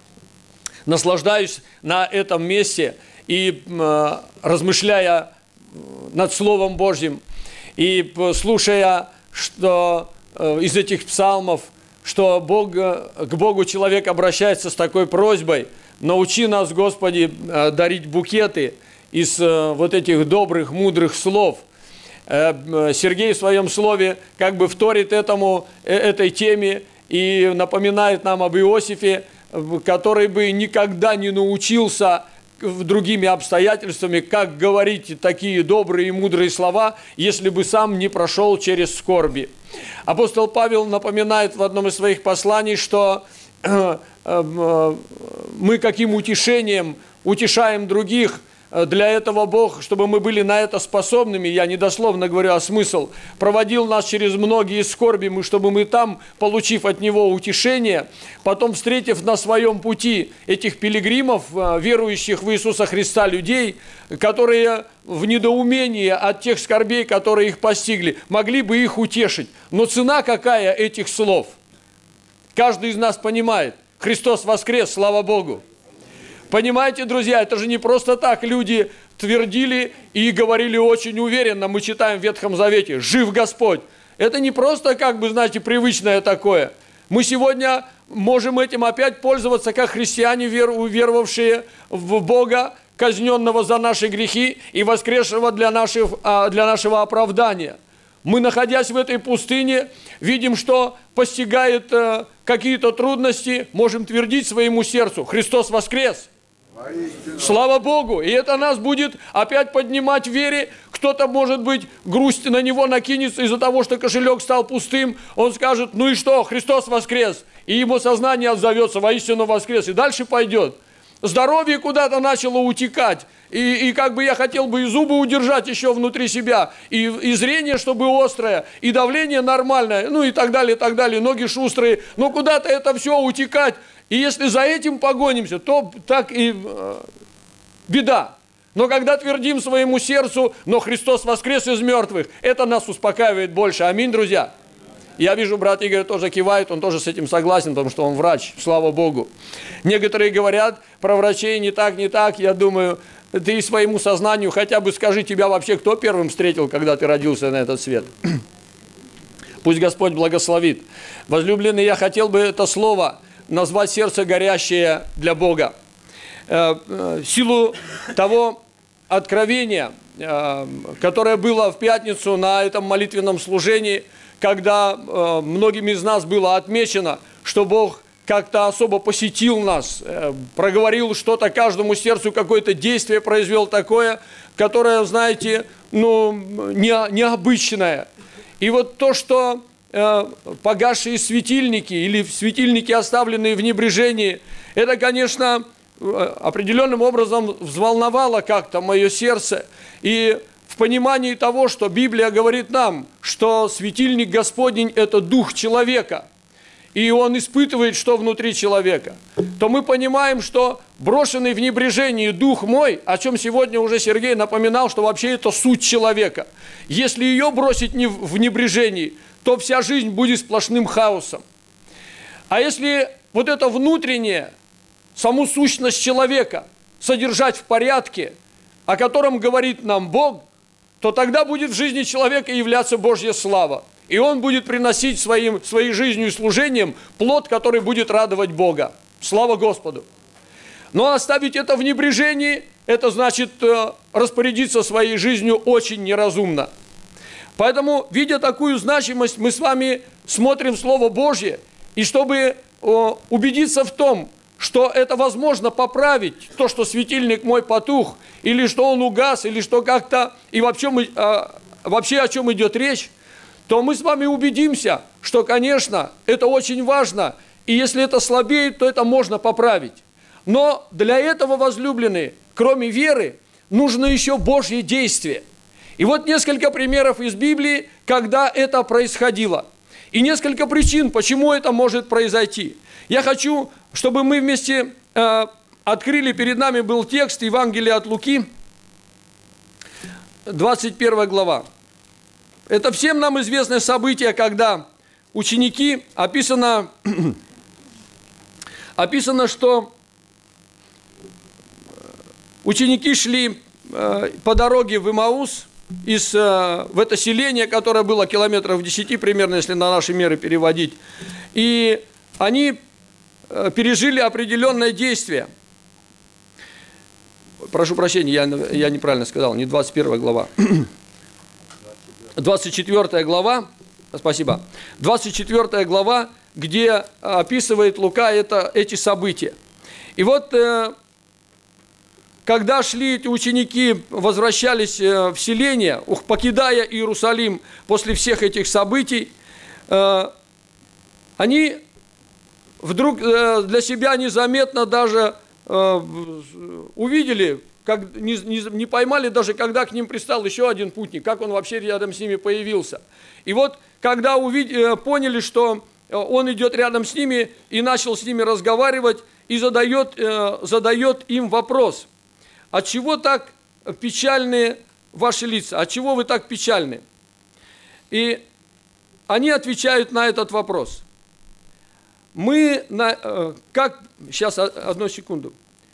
наслаждаюсь на этом месте и, размышляя над Словом Божьим, и слушая, что э, из этих псалмов, что Бог, к Богу человек обращается с такой просьбой: научи нас, Господи, э, дарить букеты из э, вот этих добрых, мудрых слов. Э, Сергей в своем слове как бы вторит этому, э, этой теме и напоминает нам об Иосифе, который бы никогда не научился другими обстоятельствами, как говорить такие добрые и мудрые слова, если бы сам не прошел через скорби. Апостол Павел напоминает в одном из своих посланий, что мы каким утешением утешаем других. Для этого Бог, чтобы мы были на это способными, я недословно говорю, а смысл, проводил нас через многие скорби, мы, чтобы мы там, получив от Него утешение, потом встретив на своем пути этих пилигримов, верующих в Иисуса Христа людей, которые в недоумении от тех скорбей, которые их постигли, могли бы их утешить. Но цена какая этих слов? Каждый из нас понимает. Христос воскрес, слава Богу. Понимаете, друзья, это же не просто так люди твердили и говорили очень уверенно, мы читаем в Ветхом Завете, «Жив Господь». Это не просто, как бы, знаете, привычное такое. Мы сегодня можем этим опять пользоваться, как христиане, уверовавшие в Бога, казненного за наши грехи и воскресшего для нашего, для нашего оправдания. Мы, находясь в этой пустыне, видим, что постигает какие-то трудности, можем твердить своему сердцу, «Христос воскрес». Слава Богу! И это нас будет опять поднимать в вере. Кто-то, может быть, грусть на него накинется из-за того, что кошелек стал пустым. Он скажет, ну и что, Христос воскрес. И ему сознание отзовется, воистину воскрес. И дальше пойдет. Здоровье куда-то начало утекать. И, и как бы я хотел бы и зубы удержать еще внутри себя, и, и зрение, чтобы острое, и давление нормальное, ну и так далее, и так далее, ноги шустрые. Но куда-то это все утекать. И если за этим погонимся, то так и э, беда. Но когда твердим своему сердцу, но Христос воскрес из мертвых, это нас успокаивает больше. Аминь, друзья. Я вижу, брат Игорь тоже кивает, он тоже с этим согласен, потому что он врач, слава Богу. Некоторые говорят про врачей не так, не так. Я думаю, ты своему сознанию хотя бы скажи, тебя вообще кто первым встретил, когда ты родился на этот свет? Пусть Господь благословит. Возлюбленный, я хотел бы это слово назвать сердце горящее для Бога. В силу того откровения, которое было в пятницу на этом молитвенном служении, когда многим из нас было отмечено, что Бог как-то особо посетил нас, проговорил что-то каждому сердцу, какое-то действие произвел такое, которое, знаете, ну, не, необычное. И вот то, что э, погасшие светильники или светильники, оставленные в небрежении, это, конечно, определенным образом взволновало как-то мое сердце. И в понимании того, что Библия говорит нам, что светильник Господень – это дух человека, и он испытывает, что внутри человека, то мы понимаем, что брошенный в небрежении дух мой, о чем сегодня уже Сергей напоминал, что вообще это суть человека. Если ее бросить в небрежении, то вся жизнь будет сплошным хаосом. А если вот это внутреннее, саму сущность человека содержать в порядке, о котором говорит нам Бог, то тогда будет в жизни человека являться Божья слава. И он будет приносить своим, своей жизнью и служением плод, который будет радовать Бога. Слава Господу! Но оставить это в небрежении, это значит распорядиться своей жизнью очень неразумно. Поэтому, видя такую значимость, мы с вами смотрим Слово Божье, и чтобы убедиться в том, что это возможно поправить, то, что светильник мой потух, или что он угас, или что как-то, и вообще, мы, вообще о чем идет речь, то мы с вами убедимся, что, конечно, это очень важно, и если это слабеет, то это можно поправить. Но для этого, возлюбленные, кроме веры, нужно еще Божье действие. И вот несколько примеров из Библии, когда это происходило. И несколько причин, почему это может произойти. Я хочу, чтобы мы вместе э, открыли, перед нами был текст Евангелия от Луки, двадцать первая глава. Это всем нам известное событие, когда ученики, описано, описано, что ученики шли э, по дороге в Имаус, из, э, в это селение, которое было километров десять примерно, если на наши меры переводить. И они э, пережили определенное действие. Прошу прощения, я, я неправильно сказал, не двадцать первая глава. двадцать четвёртая глава, спасибо, двадцать четвёртая глава, где описывает Лука это, эти события. И вот, э, когда шли эти ученики, возвращались э, в селение, покидая Иерусалим после всех этих событий, э, они вдруг э, для себя незаметно даже э, увидели, как, не, не, не поймали даже, когда к ним пристал еще один путник, как он вообще рядом с ними появился. И вот, когда увидели, поняли, что он идет рядом с ними и начал с ними разговаривать, и задает, э, задает им вопрос: отчего так печальны ваши лица? Отчего вы так печальны? И они отвечают на этот вопрос. Мы, на, э, как, сейчас, одну секунду.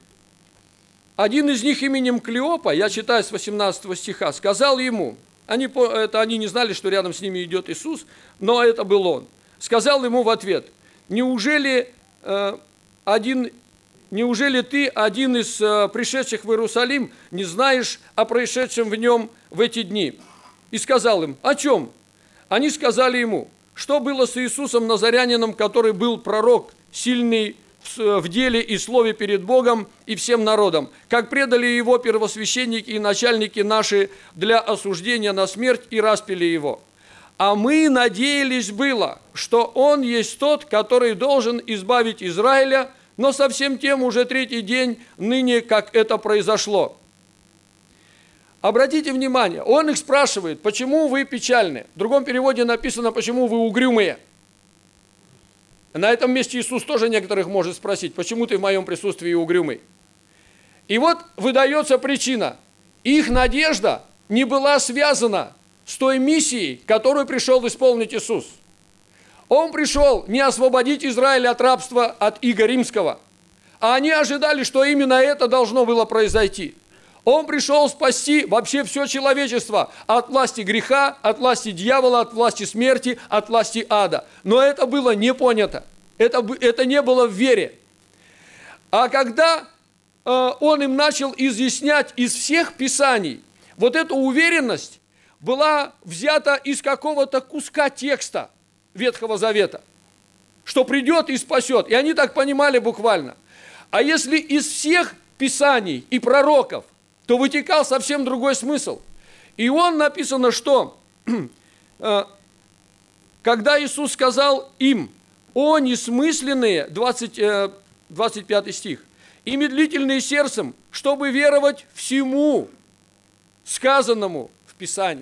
Один из них именем Клеопа, я читаю с восемнадцатого стиха, сказал ему, они, это, они не знали, что рядом с ними идет Иисус, но это был он. Сказал ему в ответ: неужели, э, один, неужели ты, один из э, пришедших в Иерусалим, не знаешь о происшедшем в нем в эти дни? И сказал им: о чем? Они сказали ему: что было с Иисусом Назарянином, который был пророк, сильный в деле и слове перед Богом и всем народом, как предали его первосвященники и начальники наши для осуждения на смерть и распяли его. А мы надеялись было, что он есть тот, который должен избавить Израиля, но совсем тем уже третий день ныне, как это произошло. Обратите внимание, он их спрашивает: почему вы печальны? В другом переводе написано: почему вы угрюмые? На этом месте Иисус тоже некоторых может спросить: почему ты в моем присутствии угрюмый? И вот выдается причина. Их надежда не была связана с той миссией, которую пришел исполнить Иисус. Он пришел не освободить Израиль от рабства от ига римского, а они ожидали, что именно это должно было произойти. Он пришел спасти вообще все человечество от власти греха, от власти дьявола, от власти смерти, от власти ада. Но это было не понято, это, это не было в вере. А когда э, он им начал изъяснять из всех писаний, вот эта уверенность была взята из какого-то куска текста Ветхого Завета, что придет и спасет. И они так понимали буквально. А если из всех писаний и пророков, то вытекал совсем другой смысл. И он написано, что когда Иисус сказал им: «О несмысленные», двадцать, двадцать пятый стих, «и медлительные сердцем, чтобы веровать всему сказанному в Писании».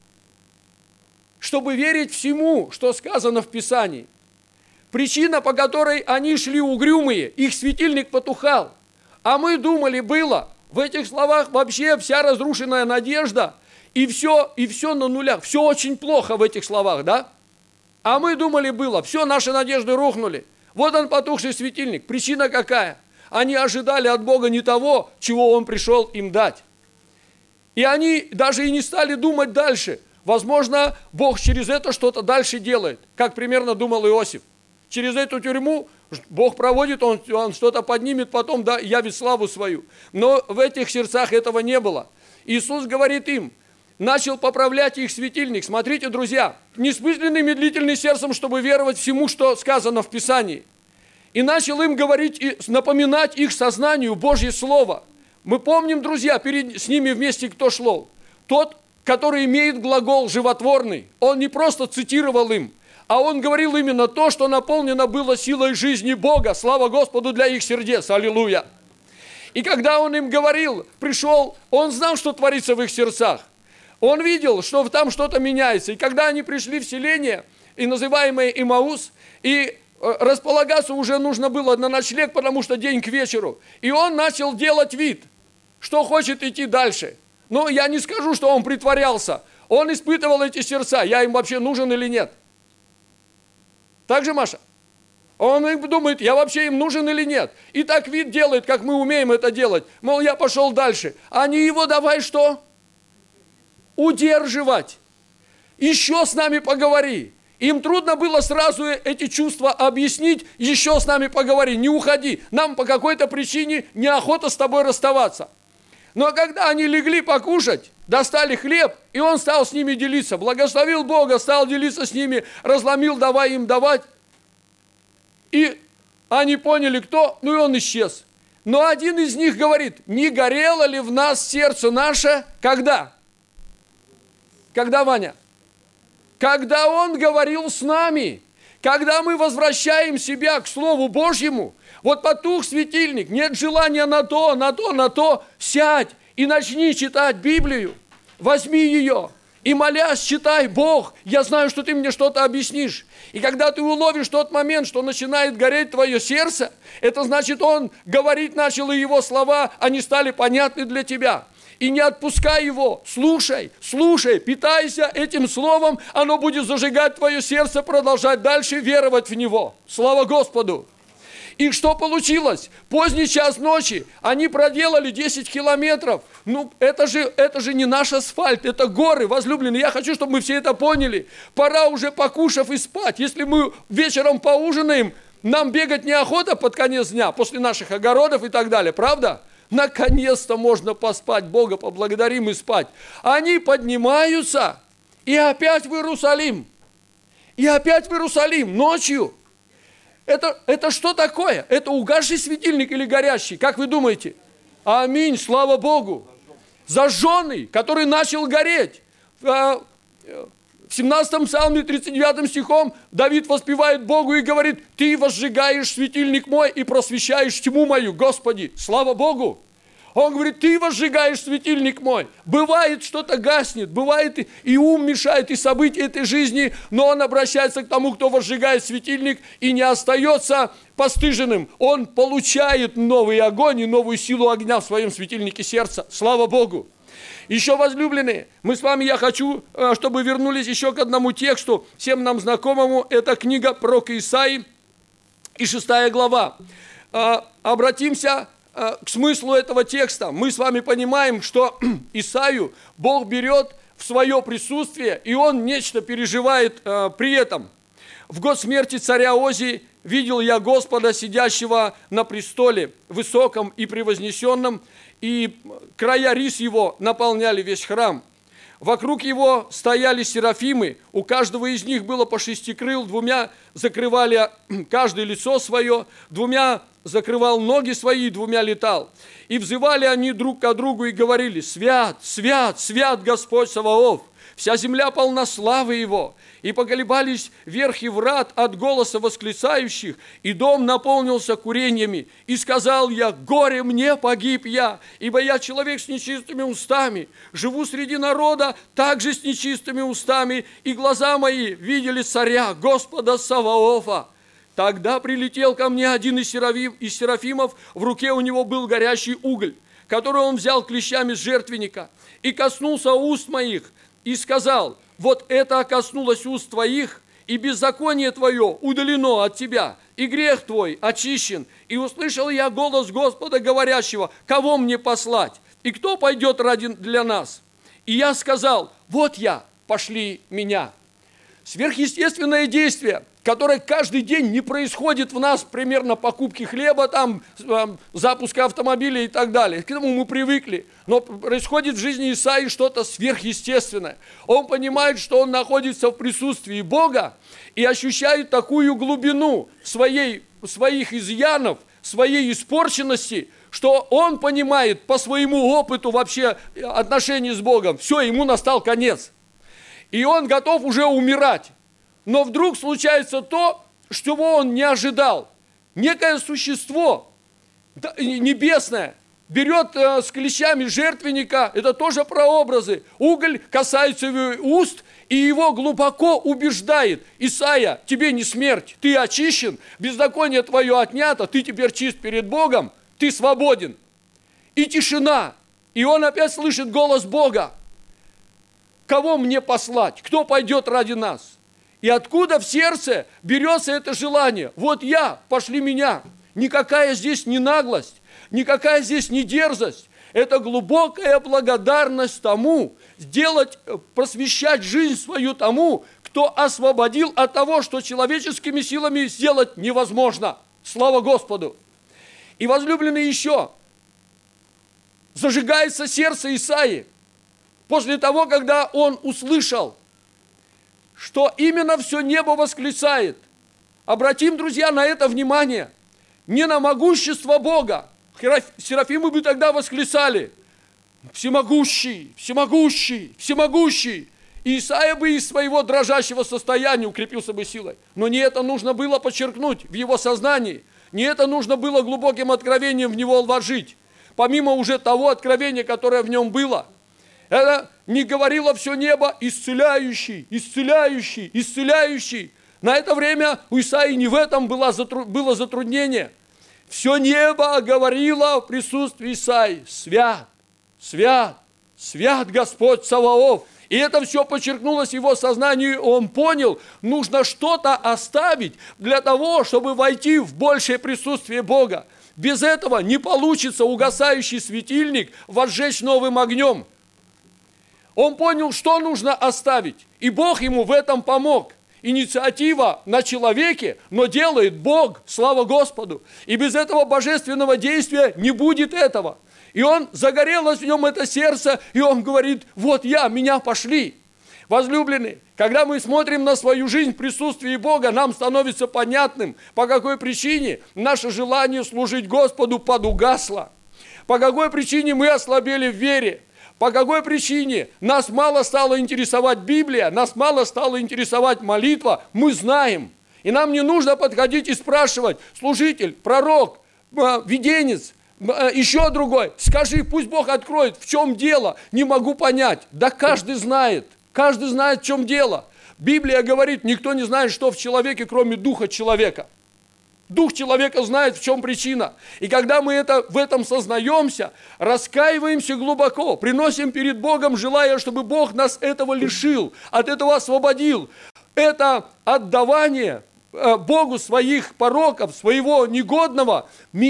Чтобы верить всему, что сказано в Писании. Причина, по которой они шли угрюмые, их светильник потухал. А мы думали, было... В этих словах вообще вся разрушенная надежда, и все, и все на нулях. Все очень плохо в этих словах, да? А мы думали, было, все, наши надежды рухнули. Вот он, потухший светильник. Причина какая? Они ожидали от Бога не того, чего Он пришел им дать. И они даже и не стали думать дальше. Возможно, Бог через это что-то дальше делает, как примерно думал Иосиф. Через эту тюрьму Бог проводит, Он, он что-то поднимет, потом да, явит славу свою. Но в этих сердцах этого не было. Иисус говорит им, начал поправлять их светильник. Смотрите, друзья, несмысленный, медлительный сердцем, чтобы веровать всему, что сказано в Писании. И начал им говорить, и напоминать их сознанию Божье Слово. Мы помним, друзья, перед, с ними вместе кто шел. Тот, который имеет глагол животворный, он не просто цитировал им, а он говорил именно то, что наполнено было силой жизни Бога. Слава Господу для их сердец. Аллилуйя. И когда он им говорил, пришел, он знал, что творится в их сердцах. Он видел, что там что-то меняется. И когда они пришли в селение, и называемое Имаус, и располагаться уже нужно было на ночлег, потому что день к вечеру. И он начал делать вид, что хочет идти дальше. Но я не скажу, что он притворялся. Он испытывал эти сердца, я им вообще нужен или нет. Так же, Маша? Он думает, я вообще им нужен или нет. И так вид делает, как мы умеем это делать. Мол, я пошел дальше. А не его давай что? Удерживать. Еще с нами поговори. Им трудно было сразу эти чувства объяснить. Еще с нами поговори, не уходи. Нам по какой-то причине неохота с тобой расставаться. Но когда они легли покушать, достали хлеб, и он стал с ними делиться. Благословил Бога, стал делиться с ними, разломил, давай им давать. И они поняли, кто, ну и он исчез. Но один из них говорит, не горело ли в нас сердце наше, когда? Когда, Ваня? Когда он говорил с нами. Когда мы возвращаем себя к Слову Божьему, вот потух светильник, нет желания на то, на то, на то, сядь и начни читать Библию, возьми ее и молясь, читай: Бог, я знаю, что ты мне что-то объяснишь. И когда ты уловишь тот момент, что начинает гореть твое сердце, это значит, Он говорить начал, и Его слова, они стали понятны для тебя. И не отпускай его, слушай, слушай, питайся этим словом, оно будет зажигать твое сердце, продолжать дальше веровать в него. Слава Господу! И что получилось? Поздний час ночи, они проделали десять километров. Ну, это же, это же не наш асфальт, это горы, возлюбленные. Я хочу, чтобы мы все это поняли. Пора уже, покушав, и спать. Если мы вечером поужинаем, нам бегать неохота под конец дня, после наших огородов и так далее, правда? Наконец-то можно поспать, Бога поблагодарим и спать. Они поднимаются и опять в Иерусалим. И опять в Иерусалим ночью. Это, это что такое? Это угасший светильник или горящий? Как вы думаете? Аминь, слава Богу. Зажженный, который начал гореть. В семнадцатом псалме, тридцать девятым стихом Давид воспевает Богу и говорит: «Ты возжигаешь светильник мой и просвещаешь тьму мою, Господи». Слава Богу! Он говорит: «Ты возжигаешь светильник мой». Бывает, что-то гаснет, бывает и, и ум мешает, и события этой жизни, но он обращается к тому, кто возжигает светильник, и не остается постыженным. Он получает новый огонь и новую силу огня в своем светильнике сердца. Слава Богу! Еще, возлюбленные, мы с вами, я хочу, чтобы вернулись еще к одному тексту, всем нам знакомому. Это книга пророка Исаии и шестая глава. Обратимся к смыслу этого текста. Мы с вами понимаем, что Исаию Бог берет в свое присутствие, и он нечто переживает при этом. В год смерти царя Озии видел я Господа, сидящего на престоле, высоком и превознесенном, и края рис его наполняли весь храм. Вокруг его стояли серафимы, у каждого из них было по шести крыл, двумя закрывали каждое лицо свое, двумя закрывал ноги свои, двумя летал. И взывали они друг к другу и говорили: «Свят, свят, свят Господь Саваоф! Вся земля полна славы Его». И поколебались верхи врат от голоса восклицающих, и дом наполнился курениями. И сказал я: «Горе мне, погиб я, ибо я человек с нечистыми устами, живу среди народа также с нечистыми устами, и глаза мои видели царя, Господа Саваофа». Тогда прилетел ко мне один из, серафим, из серафимов, в руке у него был горящий уголь, который он взял клещами с жертвенника, и коснулся уст моих, и сказал: «Вот это коснулось уст твоих, и беззаконие твое удалено от тебя, и грех твой очищен». И услышал я голос Господа, говорящего: «Кого мне послать? И кто пойдет ради для нас?» И я сказал: «Вот я, пошли меня». Сверхъестественное действие, которое каждый день не происходит в нас, примерно покупки хлеба, там, запуска автомобиля и так далее. К этому мы привыкли. Но происходит в жизни Исаии что-то сверхъестественное. Он понимает, что он находится в присутствии Бога и ощущает такую глубину своей, своих изъянов, своей испорченности, что он понимает по своему опыту вообще отношений с Богом: все, ему настал конец. И он готов уже умирать. Но вдруг случается то, чего он не ожидал. Некое существо небесное берет с клещами жертвенника, это тоже прообразы. Уголь касается его уст, и его глубоко убеждает: «Исайя, тебе не смерть, ты очищен, беззаконие твое отнято, ты теперь чист перед Богом, ты свободен». И тишина. И он опять слышит голос Бога: «Кого мне послать? Кто пойдет ради нас?» И откуда в сердце берется это желание? Вот я, пошли меня. Никакая здесь не наглость, никакая здесь не дерзость. Это глубокая благодарность тому, сделать, просвещать жизнь свою тому, кто освободил от того, что человеческими силами сделать невозможно. Слава Господу! И, возлюбленный, еще зажигается сердце Исаии после того, когда он услышал, что именно все небо восклицает. Обратим, друзья, на это внимание. Не на могущество Бога. Серафимы бы тогда восклицали: «Всемогущий, всемогущий, всемогущий». И Исаия бы из своего дрожащего состояния укрепился бы силой. Но не это нужно было подчеркнуть в его сознании. Не это нужно было глубоким откровением в него вложить. Помимо уже того откровения, которое в нем было. Это не говорило все небо исцеляющий, исцеляющий, исцеляющий. На это время у Исаии не в этом было, затру... было затруднение. Все небо говорило в присутствии Исаии: свят, свят, свят Господь Саваоф. И это все подчеркнулось в его сознании, он понял, нужно что-то оставить для того, чтобы войти в большее присутствие Бога. Без этого не получится угасающий светильник возжечь новым огнем. Он понял, что нужно оставить, и Бог ему в этом помог. Инициатива на человеке, но делает Бог, слава Господу. И без этого божественного действия не будет этого. И он, загорелось в нем это сердце, и он говорит: вот я, меня пошли. Возлюбленные, когда мы смотрим на свою жизнь в присутствии Бога, нам становится понятным, по какой причине наше желание служить Господу подугасло. По какой причине мы ослабели в вере. По какой причине нас мало стало интересовать Библия, нас мало стало интересовать молитва, мы знаем. И нам не нужно подходить и спрашивать: служитель, пророк, виденец, еще другой, скажи, пусть Бог откроет, в чем дело, не могу понять. Да каждый знает, каждый знает, в чем дело. Библия говорит, никто не знает, что в человеке, кроме духа человека. Дух человека знает, в чем причина. И когда мы это, в этом сознаемся, раскаиваемся глубоко, приносим перед Богом, желая, чтобы Бог нас этого лишил, от этого освободил. Это отдавание Богу своих пороков, своего негодного,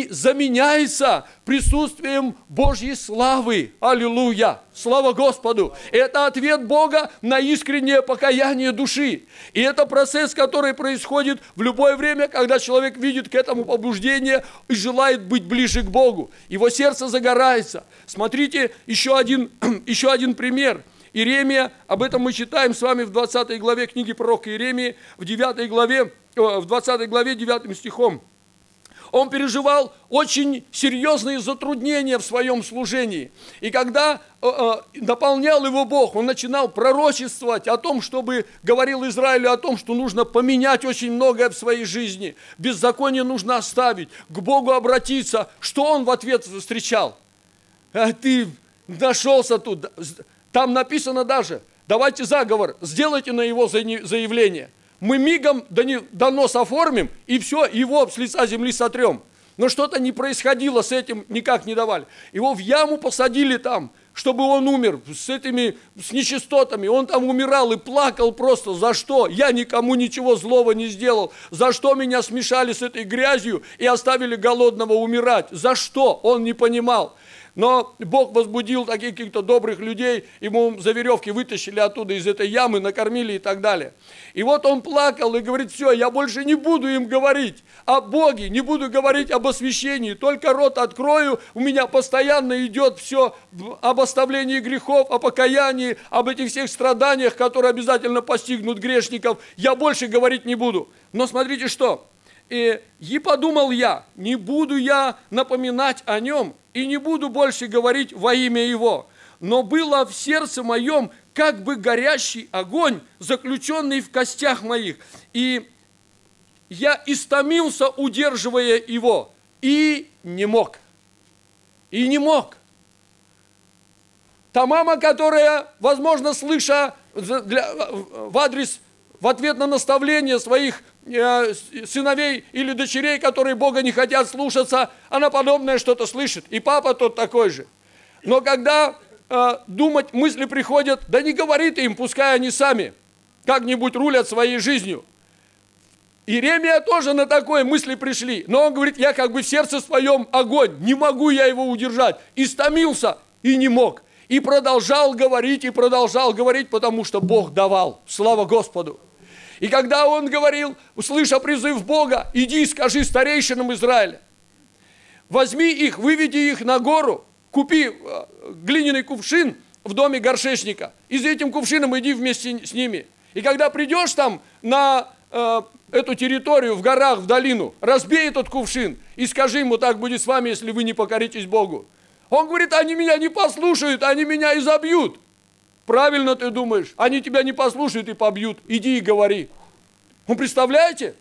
заменяется присутствием Божьей славы. Аллилуйя! Слава Господу! Это ответ Бога на искреннее покаяние души. И это процесс, который происходит в любое время, когда человек видит к этому побуждение и желает быть ближе к Богу. Его сердце загорается. Смотрите, еще один, еще один пример. Иеремия, об этом мы читаем с вами в двадцатой главе книги пророка Иеремии, в девятой главе, в двадцатой главе девятым стихом. Он переживал очень серьезные затруднения в своем служении. И когда э, э, наполнял его Бог, он начинал пророчествовать о том, чтобы говорил Израилю о том, что нужно поменять очень многое в своей жизни. Беззаконие нужно оставить, к Богу обратиться. Что он в ответ встречал? А ты нашелся тут. Там написано даже, давайте заговор, сделайте на его заявление. Мы мигом донос оформим, и все, его с лица земли сотрем. Но что-то не происходило с этим, никак не давали. Его в яму посадили там, чтобы он умер с этими, с нечистотами. Он там умирал и плакал просто. За что? Я никому ничего злого не сделал. За что меня смешали с этой грязью и оставили голодного умирать? За что? Он не понимал. Но Бог возбудил таких каких-то добрых людей, ему за веревки вытащили оттуда из этой ямы, накормили и так далее. И вот он плакал и говорит: все, я больше не буду им говорить о Боге, не буду говорить об освящении, только рот открою, у меня постоянно идет все об оставлении грехов, о покаянии, об этих всех страданиях, которые обязательно постигнут грешников, я больше говорить не буду. Но смотрите что, и, и подумал я, не буду я напоминать о нем, и не буду больше говорить во имя Его. Но было в сердце моем как бы горящий огонь, заключенный в костях моих. И я истомился, удерживая его, и не мог. И не мог. Та мама, которая, возможно, слыша для, в адрес, в ответ на наставление своих э, сыновей или дочерей, которые Бога не хотят слушаться, она подобное что-то слышит. И папа тот такой же. Но когда э, думать, мысли приходят, да не говори ты им, пускай они сами как-нибудь рулят своей жизнью. Иеремия тоже на такой мысли пришли. Но он говорит, я как бы в сердце своем огонь, не могу я его удержать. Истомился и не мог. И продолжал говорить, и продолжал говорить, потому что Бог давал. Слава Господу. И когда он говорил, услыша призыв Бога, иди и скажи старейшинам Израиля, возьми их, выведи их на гору, купи глиняный кувшин в доме горшечника, и за этим кувшином иди вместе с ними. И когда придешь там на э, эту территорию, в горах, в долину, разбей этот кувшин и скажи ему, так будет с вами, если вы не покоритесь Богу. Он говорит, они меня не послушают, они меня изобьют. правильно ты думаешь, они тебя не послушают и побьют, иди и говори. Вы представляете?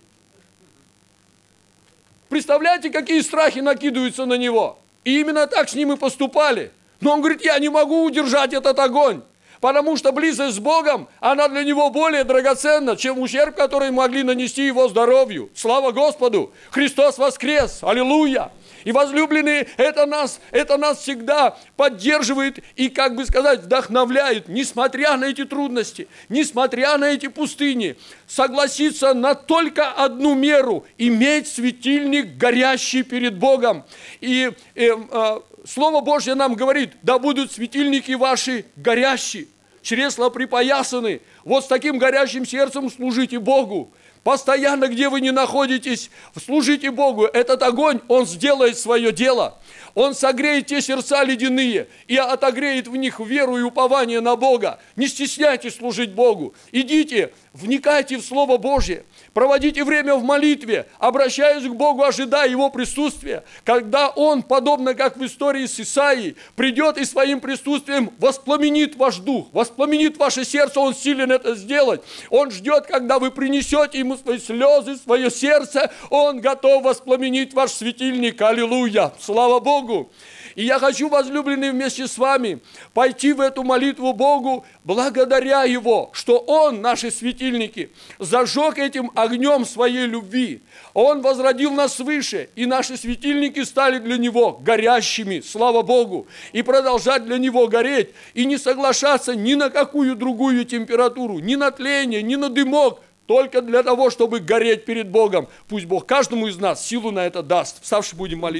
Представляете, какие страхи накидываются на него? И именно так с ним и поступали. Но он говорит, я не могу удержать этот огонь, потому что близость с Богом, она для него более драгоценна, чем ущерб, который могли нанести его здоровью. Слава Господу! Христос воскрес! Аллилуйя! И, возлюбленные, это нас, это нас всегда поддерживает и, как бы сказать, вдохновляет, несмотря на эти трудности, несмотря на эти пустыни, согласиться на только одну меру, иметь светильник горящий перед Богом. И э, э, Слово Божье нам говорит, да будут светильники ваши горящие, чресла припоясаны, вот с таким горящим сердцем служите Богу. Постоянно, где вы ни находитесь, служите Богу. Этот огонь, он сделает свое дело. Он согреет те сердца ледяные и отогреет в них веру и упование на Бога. Не стесняйтесь служить Богу. Идите, вникайте в Слово Божье. Проводите время в молитве, обращаясь к Богу, ожидая Его присутствия. Когда Он, подобно как в истории с Исаией, придет и своим присутствием воспламенит ваш дух, воспламенит ваше сердце, Он силен это сделать. Он ждет, когда вы принесете Ему свои слезы, свое сердце, Он готов воспламенить ваш светильник. Аллилуйя! Слава Богу! И я хочу, возлюбленные, вместе с вами пойти в эту молитву Богу, благодаря Его, что Он, наши светильники, зажег этим огнем своей любви. Он возродил нас свыше, и наши светильники стали для Него горящими, слава Богу, и продолжать для Него гореть, и не соглашаться ни на какую другую температуру, ни на тление, ни на дымок, только для того, чтобы гореть перед Богом. Пусть Бог каждому из нас силу на это даст. Вставши будем молиться.